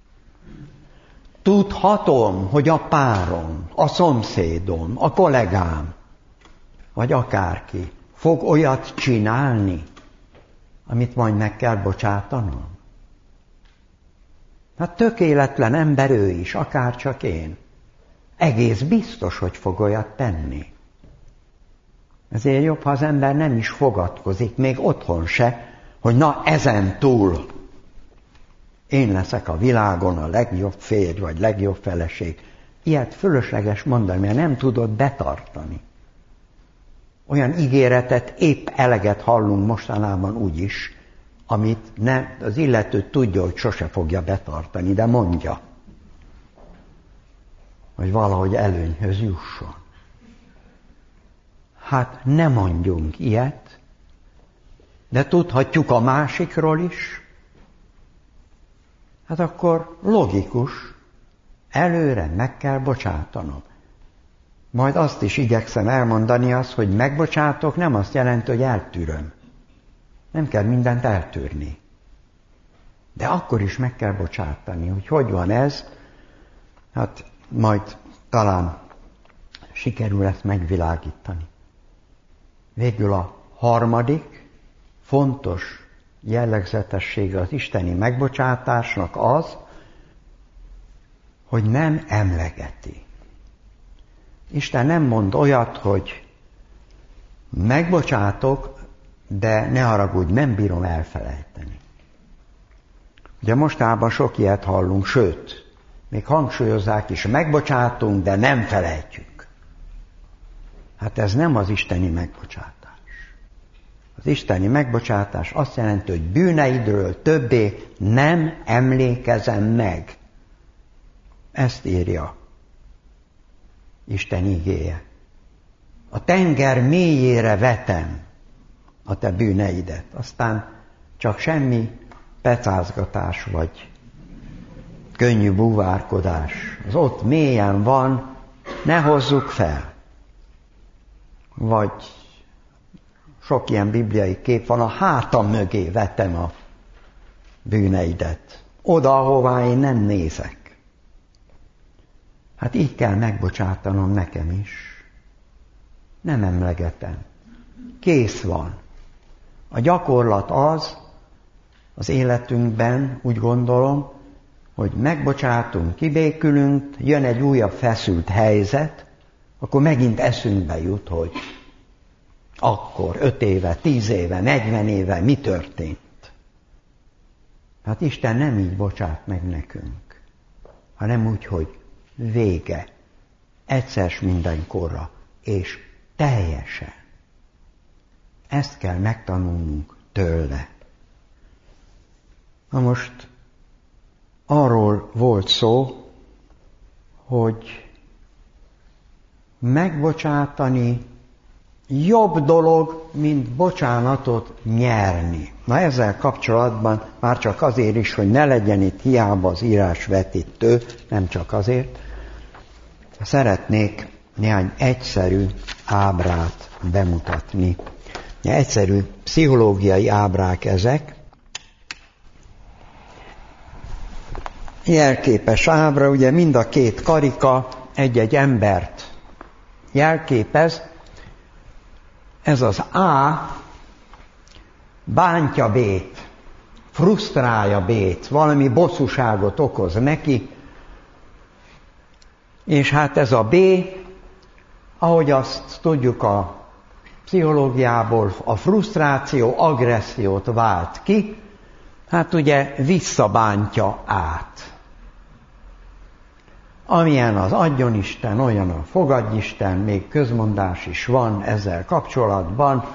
S1: Tudhatom, hogy a párom, a szomszédom, a kollégám, vagy akárki fog olyat csinálni, amit majd meg kell bocsátanom. Hát tökéletlen ember ő is, akárcsak én. Egész biztos, hogy fog olyat tenni. Ezért jobb, ha az ember nem is fogadkozik, még otthon se, hogy na ezen túl én leszek a világon a legjobb férj, vagy legjobb feleség. Ilyet fölösleges mondani, mert nem tudod betartani. Olyan ígéretet épp eleget hallunk mostanában úgyis, amit nem, az illető tudja, hogy sose fogja betartani, de mondja, hogy valahogy előnyhöz jusson. Hát ne mondjunk ilyet, de tudhatjuk a másikról is, hát akkor logikus, előre meg kell bocsátanom. Majd azt is igyekszem elmondani hogy megbocsátok nem azt jelenti, hogy eltűröm. Nem kell mindent eltűrni. De akkor is meg kell bocsátani. Hogy van ez? Hát majd talán sikerül ezt megvilágítani. Végül a harmadik fontos jellegzetessége az isteni megbocsátásnak az, hogy nem emlegeti. Isten nem mond olyat, hogy megbocsátok, de ne haragudj, nem bírom elfelejteni. Ugye mostában sok ilyet hallunk, sőt, még hangsúlyozzák is, megbocsátunk, de nem felejtjük. Hát ez nem az isteni megbocsátás. Az Az isteni megbocsátás azt jelenti, hogy bűneidről többé nem emlékezem meg. Ezt írja Isten igéje. A tenger mélyére vetem a te bűneidet. Aztán csak semmi pecázgatás vagy könnyű búvárkodás. Az ott mélyen van, ne hozzuk fel. Vagy sok ilyen bibliai kép van, a hátam mögé vetem a bűneidet. Oda, ahová én nem nézek. Hát így kell megbocsátanom nekem is. Nem emlegetem. Kész van. A gyakorlat az életünkben, úgy gondolom, hogy megbocsátunk, kibékülünk, jön egy újabb feszült helyzet, akkor megint eszünkbe jut, hogy akkor 5 éve, 10 éve, 40 éve mi történt. Hát Isten nem így bocsát meg nekünk, hanem úgy, hogy vége, egyszer mindenkorra, és teljesen. Ezt kell megtanulnunk tőle. Na most arról volt szó, hogy megbocsátani jobb dolog, mint bocsánatot nyerni. Na ezzel kapcsolatban már csak azért is, hogy ne legyen itt hiába az írásvetítő, nem csak azért, szeretnék néhány egyszerű ábrát bemutatni. Egyszerű pszichológiai ábrák ezek. Jelképes ábra, ugye mind a két karika egy-egy embert jelképez. Ez az A bántja B-t, frusztrálja B-t, valami bosszúságot okoz neki, és hát ez a B, ahogy azt tudjuk a pszichológiából, a frusztráció agressziót vált ki, hát ugye visszabántja át. Amilyen az adjon Isten, olyan a fogadj Isten, még közmondás is van ezzel kapcsolatban.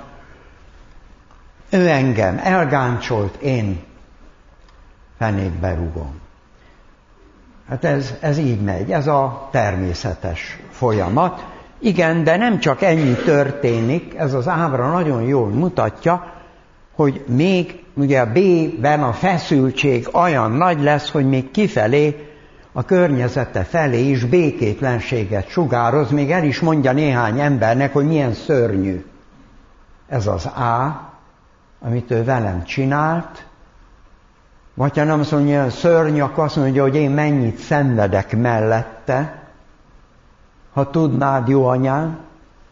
S1: Ő engem elgáncsolt, én fenékbe rúgom. Hát ez így megy, ez a természetes folyamat. Igen, de nem csak ennyi történik, ez az ábra nagyon jól mutatja, hogy még ugye a B-ben a feszültség olyan nagy lesz, hogy még kifelé, a környezete felé is békétlenséget sugároz, még el is mondja néhány embernek, hogy milyen szörnyű ez az A, amit ő velem csinált, vagy ha nem azt mondja, hogy szörnyű, akkor azt mondja, hogy én mennyit szenvedek mellette, ha tudnád, jó anyám.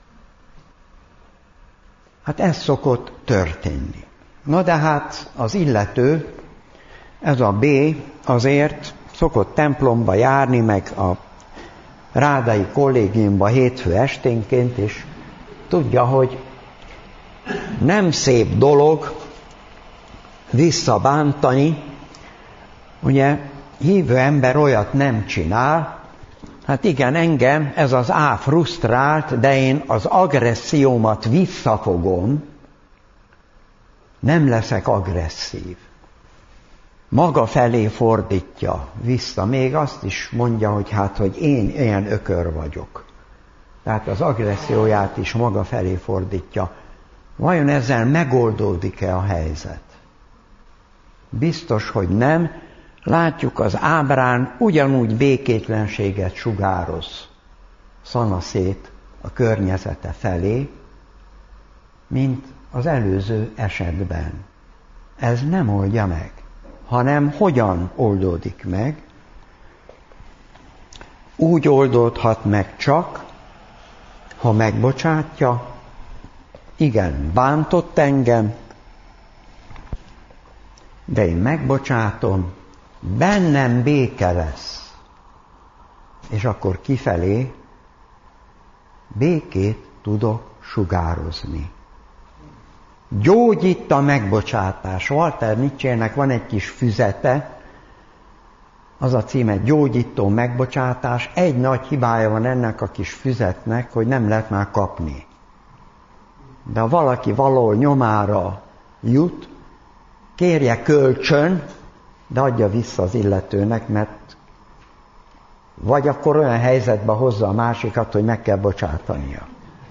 S1: Hát ez szokott történni. Na de hát az illető, ez a B azért szokott templomba járni, meg a rádai kollégiumba hétfő esténként, és tudja, hogy nem szép dolog visszabántani, ugye hívő ember olyat nem csinál, hát igen, engem ez az A frusztrált, de én az agressziómat visszafogom, nem leszek agresszív. Maga felé fordítja vissza, még azt is mondja, hogy hát, hogy én ilyen ökör vagyok. Tehát az agresszióját is maga felé fordítja. Vajon ezzel megoldódik-e a helyzet? Biztos, hogy nem. Látjuk az ábrán ugyanúgy békétlenséget sugároz szanaszét a környezete felé, mint az előző esetben. Ez nem oldja meg, hanem hogyan oldódik meg? Úgy oldódhat meg csak, ha megbocsátja, igen, bántott engem, de én megbocsátom, bennem béke lesz. És akkor kifelé békét tudok sugározni. Gyógyít a megbocsátás. Walter Nietzschének van egy kis füzete, az a címe Gyógyító megbocsátás. Egy nagy hibája van ennek a kis füzetnek, hogy nem lehet már kapni. de ha valaki valahol nyomára jut, kérje kölcsön, de adja vissza az illetőnek, mert vagy akkor olyan helyzetbe hozza a másikat, hogy meg kell bocsátania.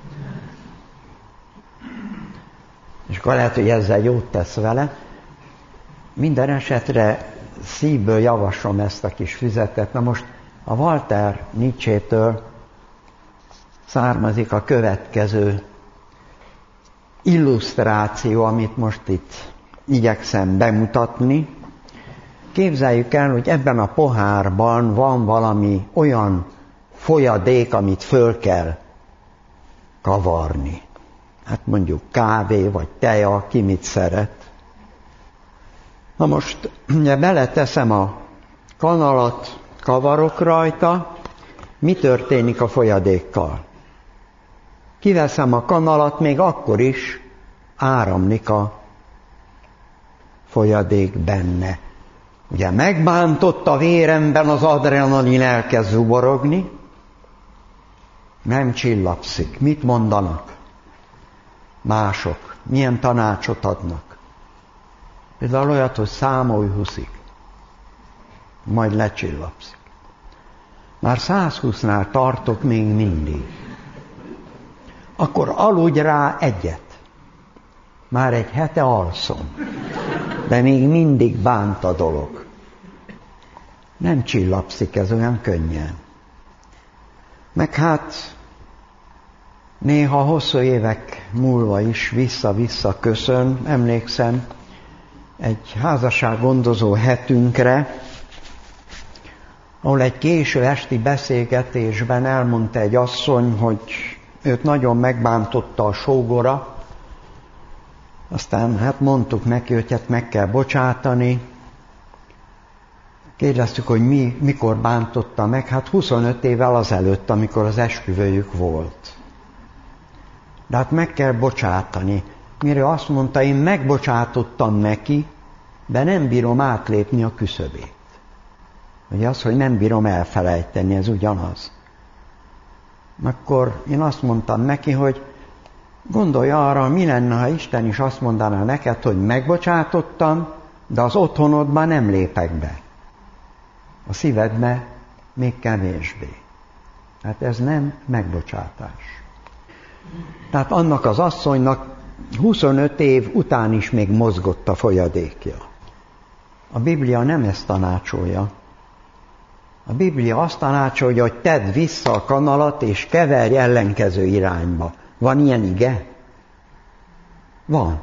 S1: És akkor lehet, hogy ezzel jót tesz vele. Minden esetre szívből javaslom ezt a kis füzetet. Na most a Walter Nietzsétől származik a következő illusztráció, amit most itt igyekszem bemutatni. Képzeljük el, hogy ebben a pohárban van valami olyan folyadék, amit föl kell kavarni. Hát mondjuk kávé, vagy teja, ki mit szeret. Na most ugye beleteszem a kanalat, kavarok rajta, mi történik a folyadékkal? Kiveszem a kanalat, még akkor is áramlik a folyadék benne. Ugye megbántott a véremben, az adrenalin elkezd zuborogni, nem csillapszik. Mit mondanak mások? Milyen tanácsot adnak? Például olyat, hogy számolj 20-ig, majd lecsillapszik. Már 120-nál tartok még mindig. Akkor aludj rá egyet. Már egy hete alszom, de még mindig bánt a dolog. Nem csillapszik ez olyan könnyen. Meg hát néha hosszú évek múlva is vissza-vissza köszön. Emlékszem egy házassággondozó hetünkre, ahol egy késő esti beszélgetésben elmondta egy asszony, hogy őt nagyon megbántotta a sógora. Aztán hát mondtuk neki, hogy hát meg kell bocsátani. Kérdeztük, hogy mikor bántotta meg. Hát 25 évvel azelőtt, amikor az esküvőjük volt. De hát meg kell bocsátani. Mire azt mondta, én megbocsátottam neki, de nem bírom átlépni a küszöbét. Ugye az, hogy nem bírom elfelejteni, ez ugyanaz. Akkor én azt mondtam neki, hogy gondolj arra, mi lenne, ha Isten is azt mondaná neked, hogy megbocsátottam, de az otthonodban nem lépek be. A szívedbe még kevésbé. Hát ez nem megbocsátás. Tehát annak az asszonynak 25 év után is még mozgott a folyadékja. A Biblia nem ezt tanácsolja. A Biblia azt tanácsolja, hogy tedd vissza a kanalat, és keverj ellenkező irányba. Van ilyen ige? Van.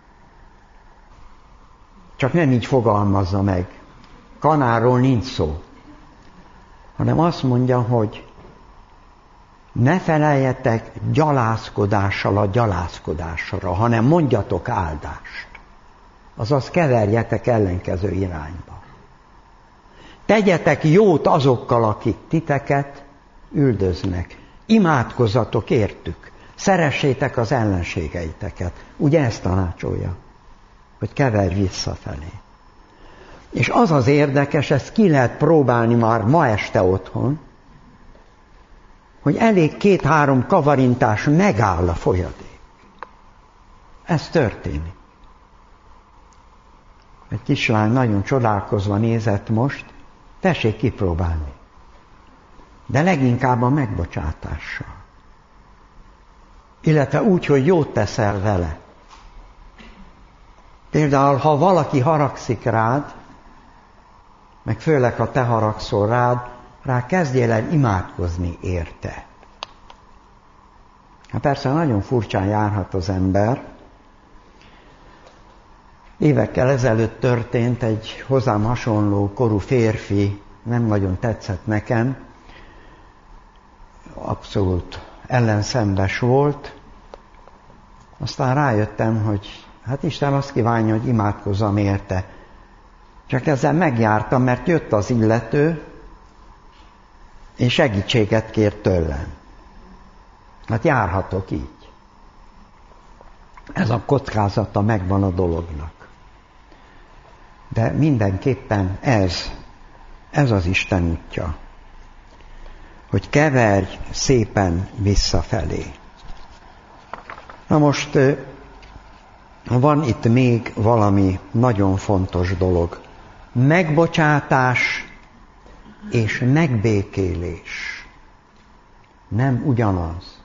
S1: Csak nem így fogalmazza meg. Kanálról nincs szó. Hanem azt mondja, hogy ne feleljetek gyalázkodással a gyalázkodásra, hanem mondjatok áldást. Azaz keverjetek ellenkező irányba. Tegyetek jót azokkal, akik titeket üldöznek. Imádkozzatok értük. Szeressétek az ellenségeiteket. Ugye ezt tanácsolja, hogy keverj visszafelé. És az az érdekes, ezt ki lehet próbálni már ma este otthon, hogy elég 2-3 kavarintás, megáll a folyadék. Ez történik. Egy kislány nagyon csodálkozva nézett most, tessék kipróbálni. De leginkább a megbocsátással. Illetve úgy, hogy jót teszel vele. Például, ha valaki haragszik rád, meg főleg, ha te haragszol rá kezdjél el imádkozni érte. Hát persze nagyon furcsán járhat az ember. Évekkel ezelőtt történt, egy hozzám hasonló korú férfi, nem nagyon tetszett nekem, abszolút ellenszembes volt. Aztán rájöttem, hogy hát Isten azt kívánja, hogy imádkozzam érte. Csak ezzel megjártam, mert jött az illető, és segítséget kért tőlem. Hát járhatok így. Ez a kockázata megvan a dolognak. De mindenképpen ez az Isten útja, hogy keverj szépen visszafelé. Na most van itt még valami nagyon fontos dolog. Megbocsátás és megbékélés nem ugyanaz.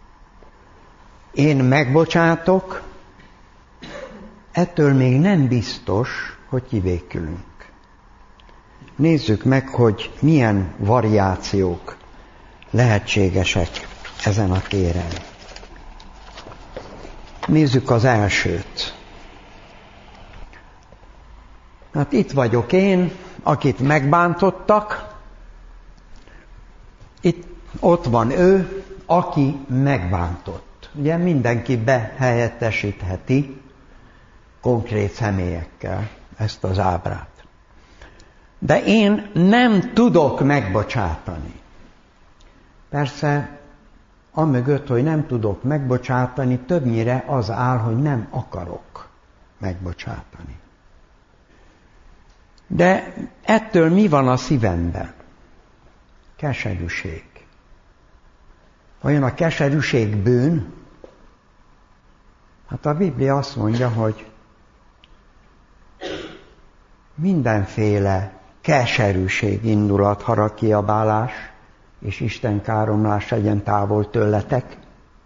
S1: Én megbocsátok, ettől még nem biztos, hogy kibékülünk. Nézzük meg, hogy milyen variációk lehetségesek ezen a téren. Nézzük az elsőt. Hát itt vagyok én, akit megbántottak, ott van ő, aki megbántott. Ugye mindenki behelyettesítheti konkrét személyekkel ezt az ábrát. De én nem tudok megbocsátani. Persze, amögött, hogy nem tudok megbocsátani, többnyire az áll, hogy nem akarok megbocsátani. De ettől mi van a szívemben? Keserűség. Vajon a keserűség bűn? Hát a Biblia azt mondja, hogy mindenféle keserűség, indulat, haragkiabálás és Isten káromlás legyen távol tőletek.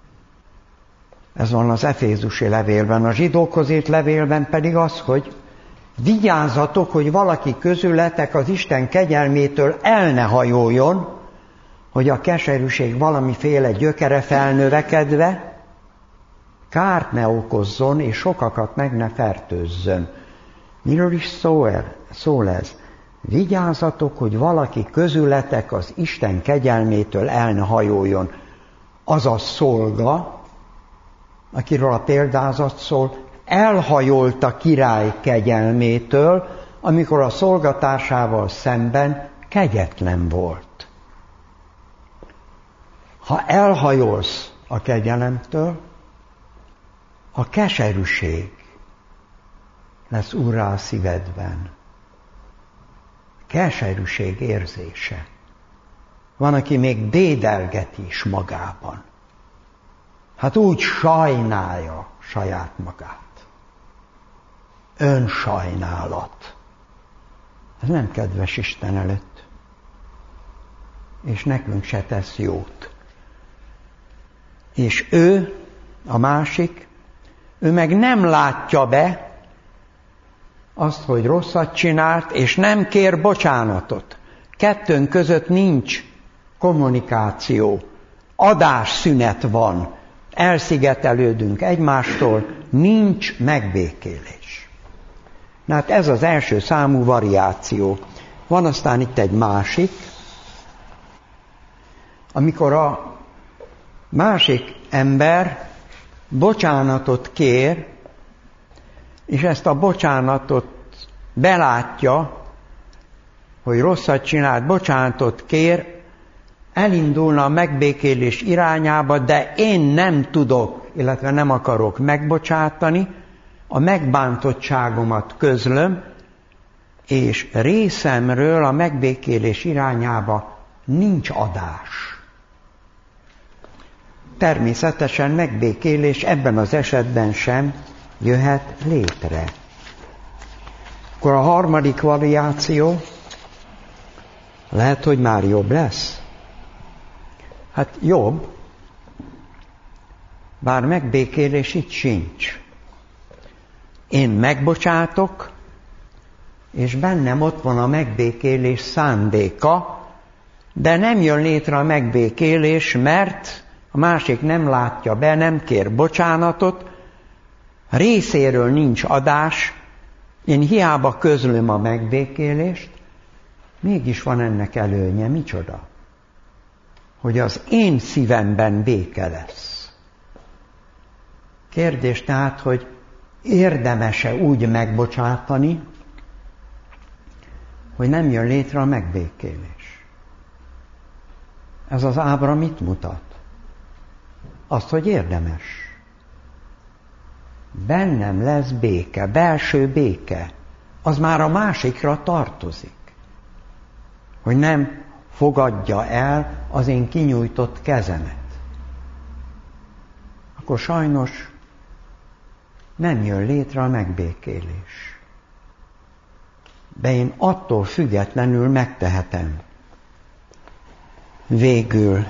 S1: Ez van az Efézusi levélben. A zsidókhoz írt levélben pedig az, hogy vigyázzatok, hogy valaki közületek az Isten kegyelmétől el ne hajoljon, hogy a keserűség valamiféle gyökere felnövekedve kárt ne okozzon, és sokakat meg ne fertőzzön. Miről is szól ez? Vigyázzatok, hogy valaki közületek az Isten kegyelmétől el ne hajoljon. Az a szolga, akiről a példázat szól, elhajolt a király kegyelmétől, amikor a szolgatársával szemben kegyetlen volt. Ha elhajolsz a kegyelemtől, a keserűség lesz urrá a szívedben. Keserűség érzése. Van, aki még dédelgeti is magában. Hát úgy sajnálja saját magát. Önsajnálat. Ez nem kedves Isten előtt. És nekünk se tesz jót. És ő, a másik, ő meg nem látja be azt, hogy rosszat csinált, és nem kér bocsánatot. Kettőnk között nincs kommunikáció. Adásszünet van. Elszigetelődünk egymástól, nincs megbékélés. Na hát ez az első számú variáció. Van aztán itt egy másik, amikor a másik ember bocsánatot kér, és ezt a bocsánatot belátja, hogy rosszat csinált, bocsánatot kér, elindulna a megbékélés irányába, de én nem tudok, illetve nem akarok megbocsátani, a megbántottságomat közlöm, és részemről a megbékélés irányába nincs adás. Természetesen megbékélés ebben az esetben sem jöhet létre. Akkor a harmadik variáció lehet, hogy már jobb lesz. Hát jobb, bár megbékélés itt sincs. Én megbocsátok, és bennem ott van a megbékélés szándéka, de nem jön létre a megbékélés, mert a másik nem látja be, nem kér bocsánatot, részéről nincs adás, én hiába közlöm a megbékélést, mégis van ennek előnye, micsoda? Hogy az én szívemben béke lesz. Kérdés tehát, hogy érdemes-e úgy megbocsátani, hogy nem jön létre a megbékélés. Ez az ábra mit mutat? Azt, hogy érdemes. Bennem lesz béke, belső béke. Az már a másikra tartozik. Hogy nem fogadja el az én kinyújtott kezemet. akkor sajnos nem jön létre a megbékélés. De én attól függetlenül megtehetem. Végül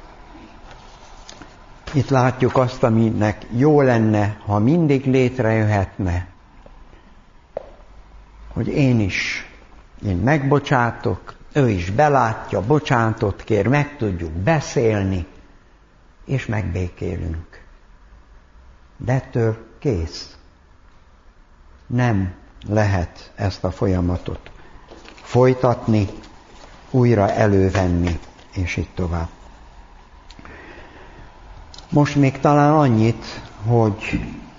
S1: itt látjuk azt, aminek jó lenne, ha mindig létrejöhetne, hogy én megbocsátok, ő is belátja, bocsánatot kér, meg tudjuk beszélni, és megbékélünk. De ettől kész. Nem lehet ezt a folyamatot folytatni, újra elővenni, és így tovább. Most még talán annyit, hogy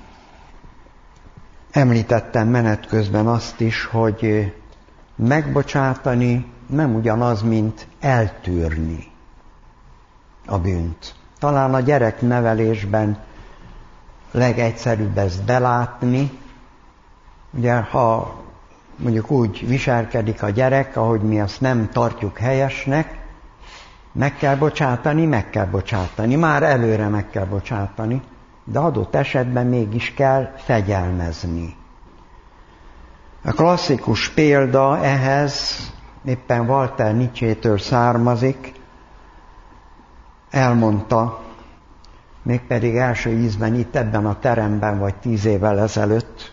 S1: említettem menet közben azt is, hogy megbocsátani nem ugyanaz, mint eltűrni a bűnt. Talán a gyereknevelésben legegyszerűbb ezt belátni. Ugye, ha mondjuk úgy viselkedik a gyerek, ahogy mi azt nem tartjuk helyesnek, meg kell bocsátani, már előre meg kell bocsátani, de adott esetben mégis kell fegyelmezni. A klasszikus példa ehhez éppen Walter Nietzsétől származik, elmondta, mégpedig első ízben itt ebben a teremben, vagy 10 évvel ezelőtt,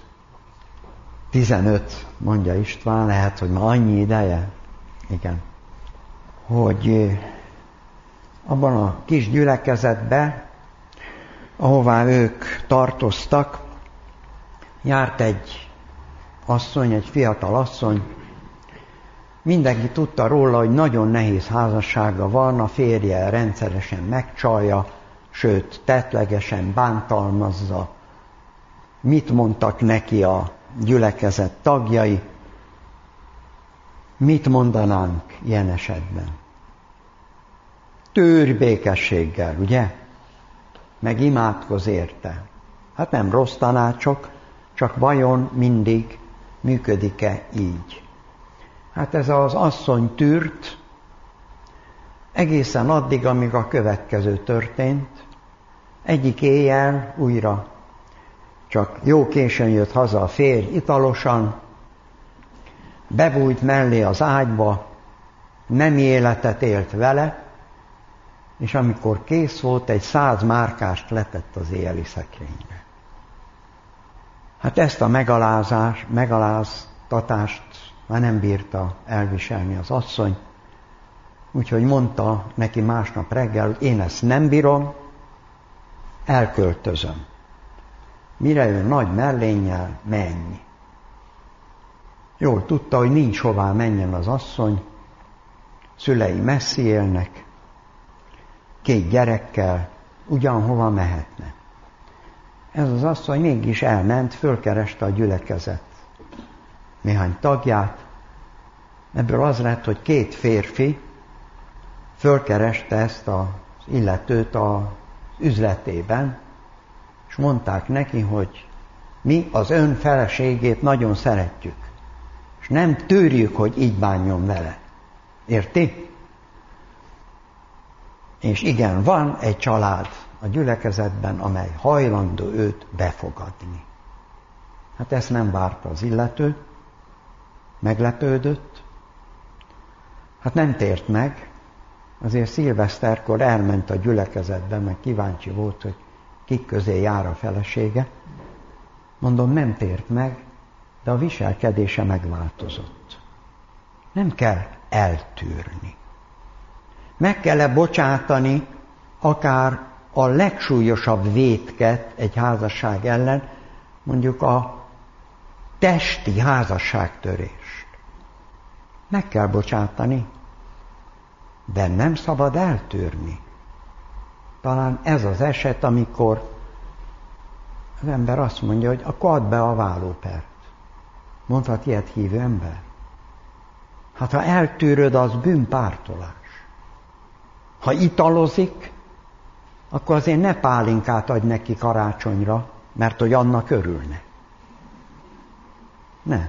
S1: 15, mondja István, lehet, hogy ma annyi ideje, igen, hogy abban a kis gyülekezetben, ahová ők tartoztak, járt egy asszony, egy fiatal asszony, mindenki tudta róla, hogy nagyon nehéz házassága van, a férje rendszeresen megcsalja, sőt, tettlegesen bántalmazza. Mit mondtak neki a gyülekezet tagjai? Mit mondanánk ilyen esetben? Tűrj békességgel, ugye? Meg imádkozz érte. Hát nem rossz tanácsok, csak vajon mindig működik-e így? Hát ez az asszony tűrt egészen addig, amíg a következő történt. Egyik éjjel újra csak jó későn jött haza a férj italosan, bebújt mellé az ágyba, nemi életet élt vele, és amikor kész volt, egy 100 márkást letett az éjjeli szekrényre. Hát ezt a megaláztatást már nem bírta elviselni az asszony, úgyhogy mondta neki másnap reggel, hogy én ezt nem bírom, elköltözöm. Mire ő nagy mellénnyel, menj. Jól tudta, hogy nincs hová menjen az asszony, szülei messzi élnek, 2 gyerekkel, ugyanhova mehetne. Ez az asszony mégis elment, fölkereste a gyülekezet néhány tagját. Ebből az lett, hogy 2 férfi fölkereste ezt az illetőt az üzletében, és mondták neki, hogy mi az ön feleségét nagyon szeretjük, és nem tűrjük, hogy így bánjon vele. Érti? És igen, van egy család a gyülekezetben, amely hajlandó őt befogadni. Hát ezt nem várta az illető, meglepődött, hát nem tért meg, azért szilveszterkor elment a gyülekezetbe, meg kíváncsi volt, hogy kik közé jár a felesége. Mondom, nem tért meg, de a viselkedése megváltozott. Nem kell eltűrni. Meg kell-e bocsátani akár a legsúlyosabb vétket egy házasság ellen, mondjuk a testi házasságtörést. Meg kell bocsátani, de nem szabad eltűrni. Talán ez az eset, amikor az ember azt mondja, hogy akkor add be a vállópert. Mondhat ilyet hívő ember? Hát ha eltűröd, az bűnpártolás. Ha italozik, akkor azért ne pálinkát adj neki karácsonyra, mert hogy annak örülne. Nem.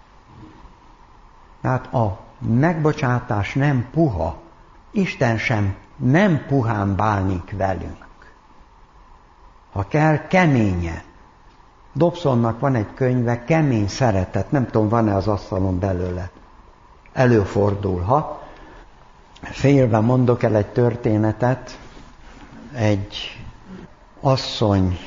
S1: Tehát a megbocsátás nem puha. Isten sem nem puhán bánik velünk. Ha kell, keményen. Dobsonnak van egy könyve, Kemény szeretet, nem tudom, van-e az asztalon belőle. Előfordulhat. Félve mondok el egy történetet. Egy asszony,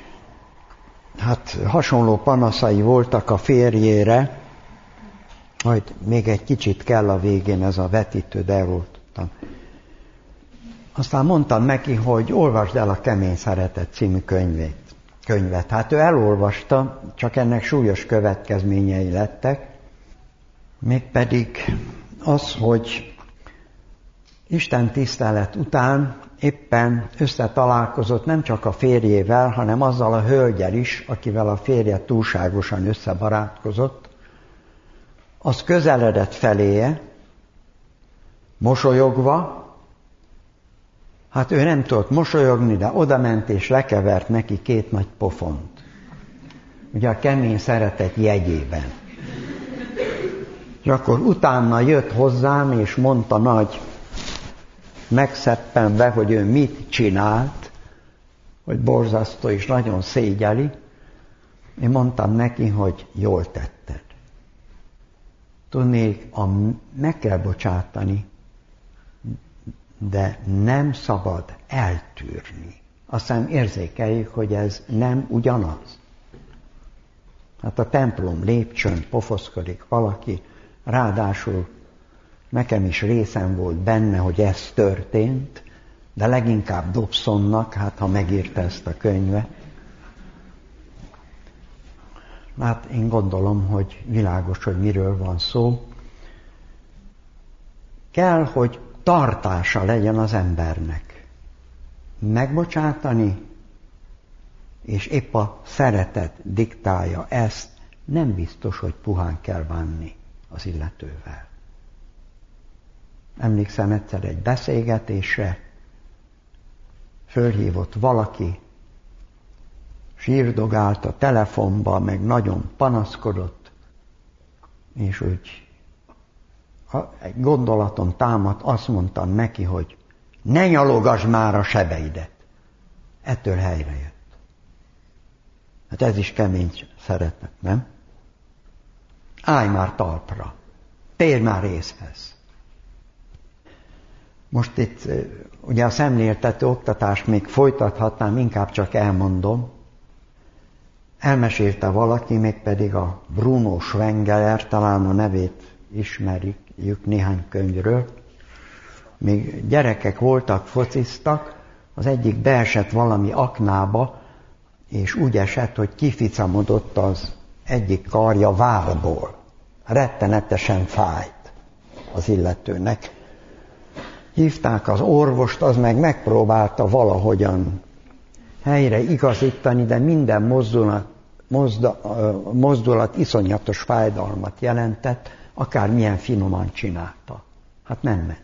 S1: hasonló panaszai voltak a férjére, majd még egy kicsit kell a végén ez a vetítő, de eloltottam. Aztán mondtam neki, hogy olvasd el a Kemény szeretet című könyvet. Hát ő elolvasta, csak ennek súlyos következményei lettek, mégpedig az, hogy Isten tisztelet után éppen összetalálkozott nem csak a férjével, hanem azzal a hölgyel is, akivel a férje túlságosan összebarátkozott. Az közeledett feléje, mosolyogva, hát ő nem tudott mosolyogni, de odament és lekevert neki 2 nagy pofont. Ugye a Kemény szeretet jegyében. És akkor utána jött hozzám, és mondta nagy megszeppenve, hogy ő mit csinált, hogy borzasztó és nagyon szégyeli. Én mondtam neki, hogy jól tetted. Tudnék, meg kell bocsátani, de nem szabad eltűrni. Aztán érzékeljük, hogy ez nem ugyanaz. Hát a templom lépcsőn pofoszkodik valaki, ráadásul nekem is részem volt benne, hogy ez történt, de leginkább Dobsonnak, hát ha megírta ezt a könyvet. Hát én gondolom, hogy világos, hogy miről van szó. Kell, hogy tartása legyen az embernek. Megbocsátani, és épp a szeretet diktálja ezt, nem biztos, hogy puhán kell bánni az illetővel. Emlékszem egyszer egy beszélgetésre, fölhívott valaki, sírdogált a telefonba, meg nagyon panaszkodott, és úgy egy gondolaton támadt, azt mondtam neki, hogy ne nyalogasd már a sebeidet. Ettől helyre jött. Hát ez is kemény szeretet, nem? Állj már talpra, térj már észhez. Most itt ugye a szemléltető oktatást még folytathatnám, inkább csak elmondom. Elmesélte valaki, mégpedig a Bruno Schwengeler, talán a nevét ismerjük néhány könyvről. Még gyerekek voltak, fociztak, az egyik beesett valami aknába, és úgy esett, hogy kificamodott az egyik karja várból. Rettenetesen fájt az illetőnek. Hívták az orvost, az meg megpróbálta valahogyan helyre igazítani, de minden mozdulat iszonyatos fájdalmat jelentett, akármilyen finoman csinálta. Hát nem ment.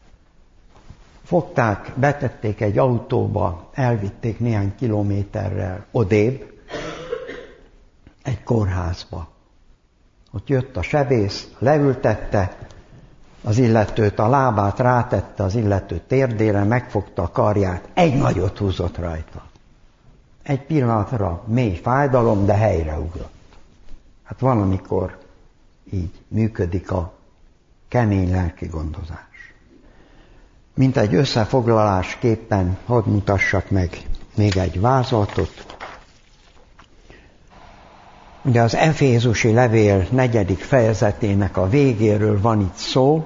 S1: Fogták, betették egy autóba, elvitték néhány kilométerrel odébb, egy kórházba. Ott jött a sebész, leültette az illetőt, a lábát rátette az illető térdére, megfogta a karját, egy nagyot húzott rajta. Egy pillanatra mély fájdalom, de helyreugrott. Hát valamikor így működik a kemény lelki gondozás. Mint egy összefoglalásképpen hadd mutassak meg még egy vázlatot. Ugye az Efézusi levél 4. fejezetének a végéről van itt szó.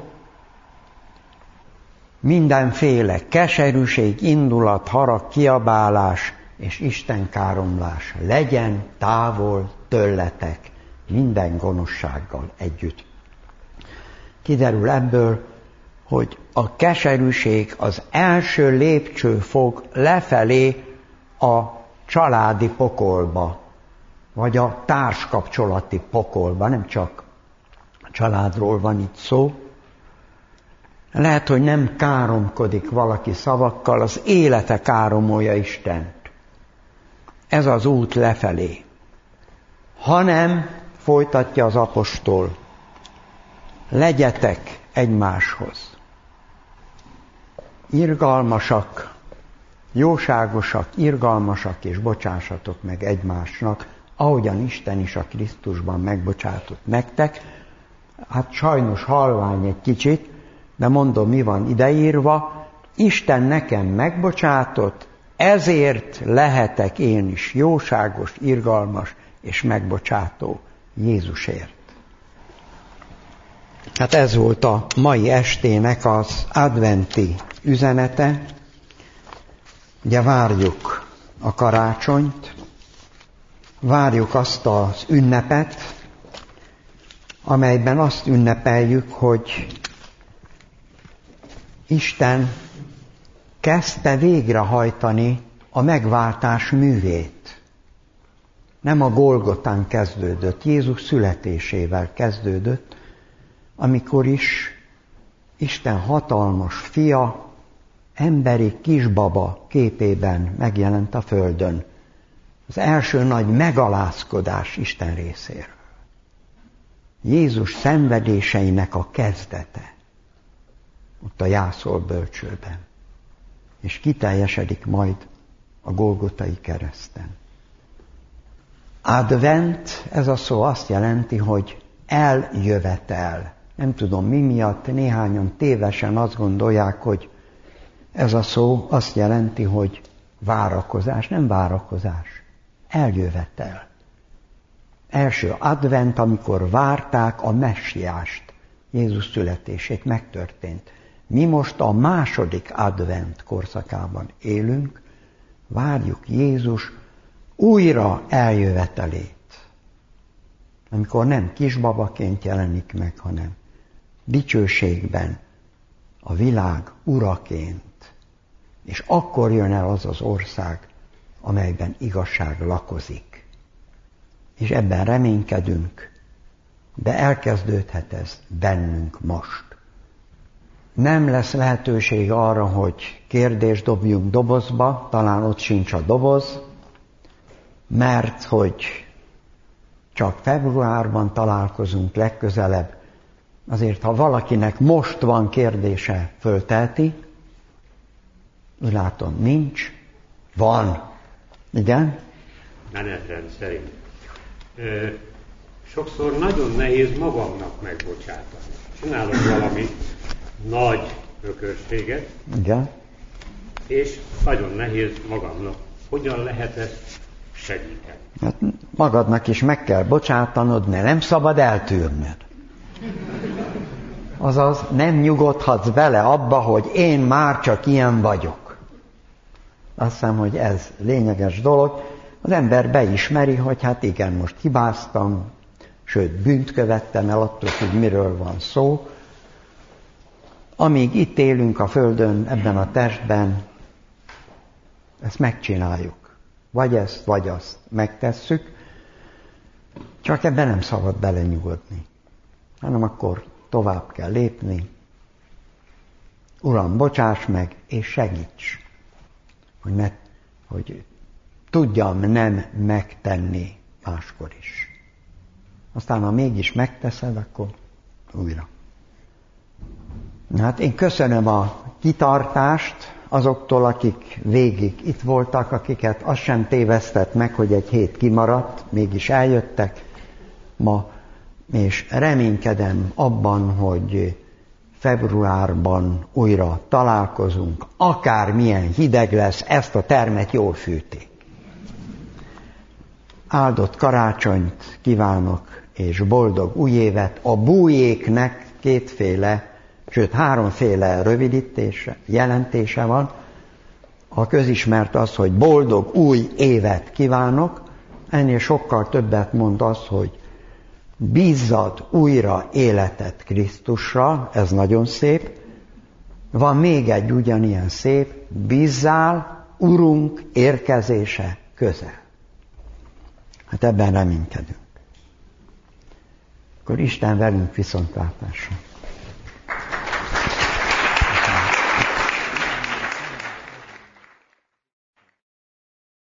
S1: Mindenféle keserűség, indulat, harag, kiabálás és istenkáromlás legyen távol tőletek minden gonoszsággal együtt. Kiderül ebből, hogy a keserűség az első lépcsőfok lefelé a családi pokolba, vagy a társkapcsolati pokolba, nem csak a családról van itt szó. Lehet, hogy nem káromkodik valaki szavakkal, az élete káromolja Istent. Ez az út lefelé. Hanem, folytatja az apostol, legyetek egymáshoz irgalmasak, jóságosak, irgalmasak, és bocsássatok meg egymásnak, ahogyan Isten is a Krisztusban megbocsátott nektek. Hát sajnos halvány egy kicsit, de mondom, mi van ideírva. Isten nekem megbocsátott, ezért lehetek én is jóságos, irgalmas és megbocsátó Jézusért. Hát ez volt a mai estének az adventi üzenete. Ugye várjuk a karácsonyt, várjuk azt az ünnepet, amelyben azt ünnepeljük, hogy Isten kezdte végrehajtani a megváltás művét. Nem a Golgotán kezdődött, Jézus születésével kezdődött, amikor is Isten hatalmas fia, emberi kisbaba képében megjelent a földön. Az első nagy megalázkodás Isten részéről. Jézus szenvedéseinek a kezdete. Ott a jászol bölcsőben. És kiteljesedik majd a Golgotai kereszten. Advent, ez a szó azt jelenti, hogy eljövetel. Nem tudom mi miatt, néhányan tévesen azt gondolják, hogy ez a szó azt jelenti, hogy várakozás. Nem várakozás, eljövetel. Első advent, amikor várták a messiást, Jézus születését, megtörtént. Mi most a második advent korszakában élünk, várjuk Jézus újra eljövetelét. Amikor nem kisbabaként jelenik meg, hanem dicsőségben, a világ uraként. És akkor jön el az az ország, amelyben igazság lakozik. És ebben reménykedünk, de elkezdődhet ez bennünk most. Nem lesz lehetőség arra, hogy kérdést dobjunk dobozba, talán ott sincs a doboz, mert hogy csak februárban találkozunk legközelebb. Azért, ha valakinek most van kérdése, fölteheti. Úgy látom, nincs. Van. Igen?
S3: Menetrend szerint. Sokszor nagyon nehéz magamnak megbocsátani. Csinálok valami nagy ökörséget,
S1: igen,
S3: és nagyon nehéz magamnak. Hogyan lehet ezt segíteni?
S1: Hát magadnak is meg kell bocsátanod, mert nem szabad eltűrned. Azaz nem nyugodhatsz bele abba, hogy én már csak ilyen vagyok. Azt hiszem, hogy ez lényeges dolog. Az ember beismeri, hogy hát igen, most hibáztam, sőt bűnt követtem el, attól, hogy miről van szó. Amíg itt élünk a földön, ebben a testben, ezt megcsináljuk. Vagy ezt, vagy azt megtesszük, csak ebben nem szabad belenyugodni, hanem akkor tovább kell lépni. Uram, bocsáss meg, és segíts, hogy tudjam nem megtenni máskor is. Aztán, ha mégis megteszed, akkor újra. Hát én köszönöm a kitartást azoktól, akik végig itt voltak, akiket azt sem tévesztett meg, hogy egy hét kimaradt, mégis eljöttek ma, és reménykedem abban, hogy februárban újra találkozunk, akármilyen hideg lesz, ezt a termet jól fűtik. Áldott karácsonyt kívánok, és boldog új évet. A bújéknek kétféle, sőt háromféle rövidítése, jelentése van. A közismert az, hogy boldog új évet kívánok, ennél sokkal többet mond az, hogy bízzad újra életet Krisztusra, ez nagyon szép. Van még egy ugyanilyen szép, bízzál Urunk érkezése közel. Hát ebben reménykedünk. Akkor Isten velünk viszontlátásra.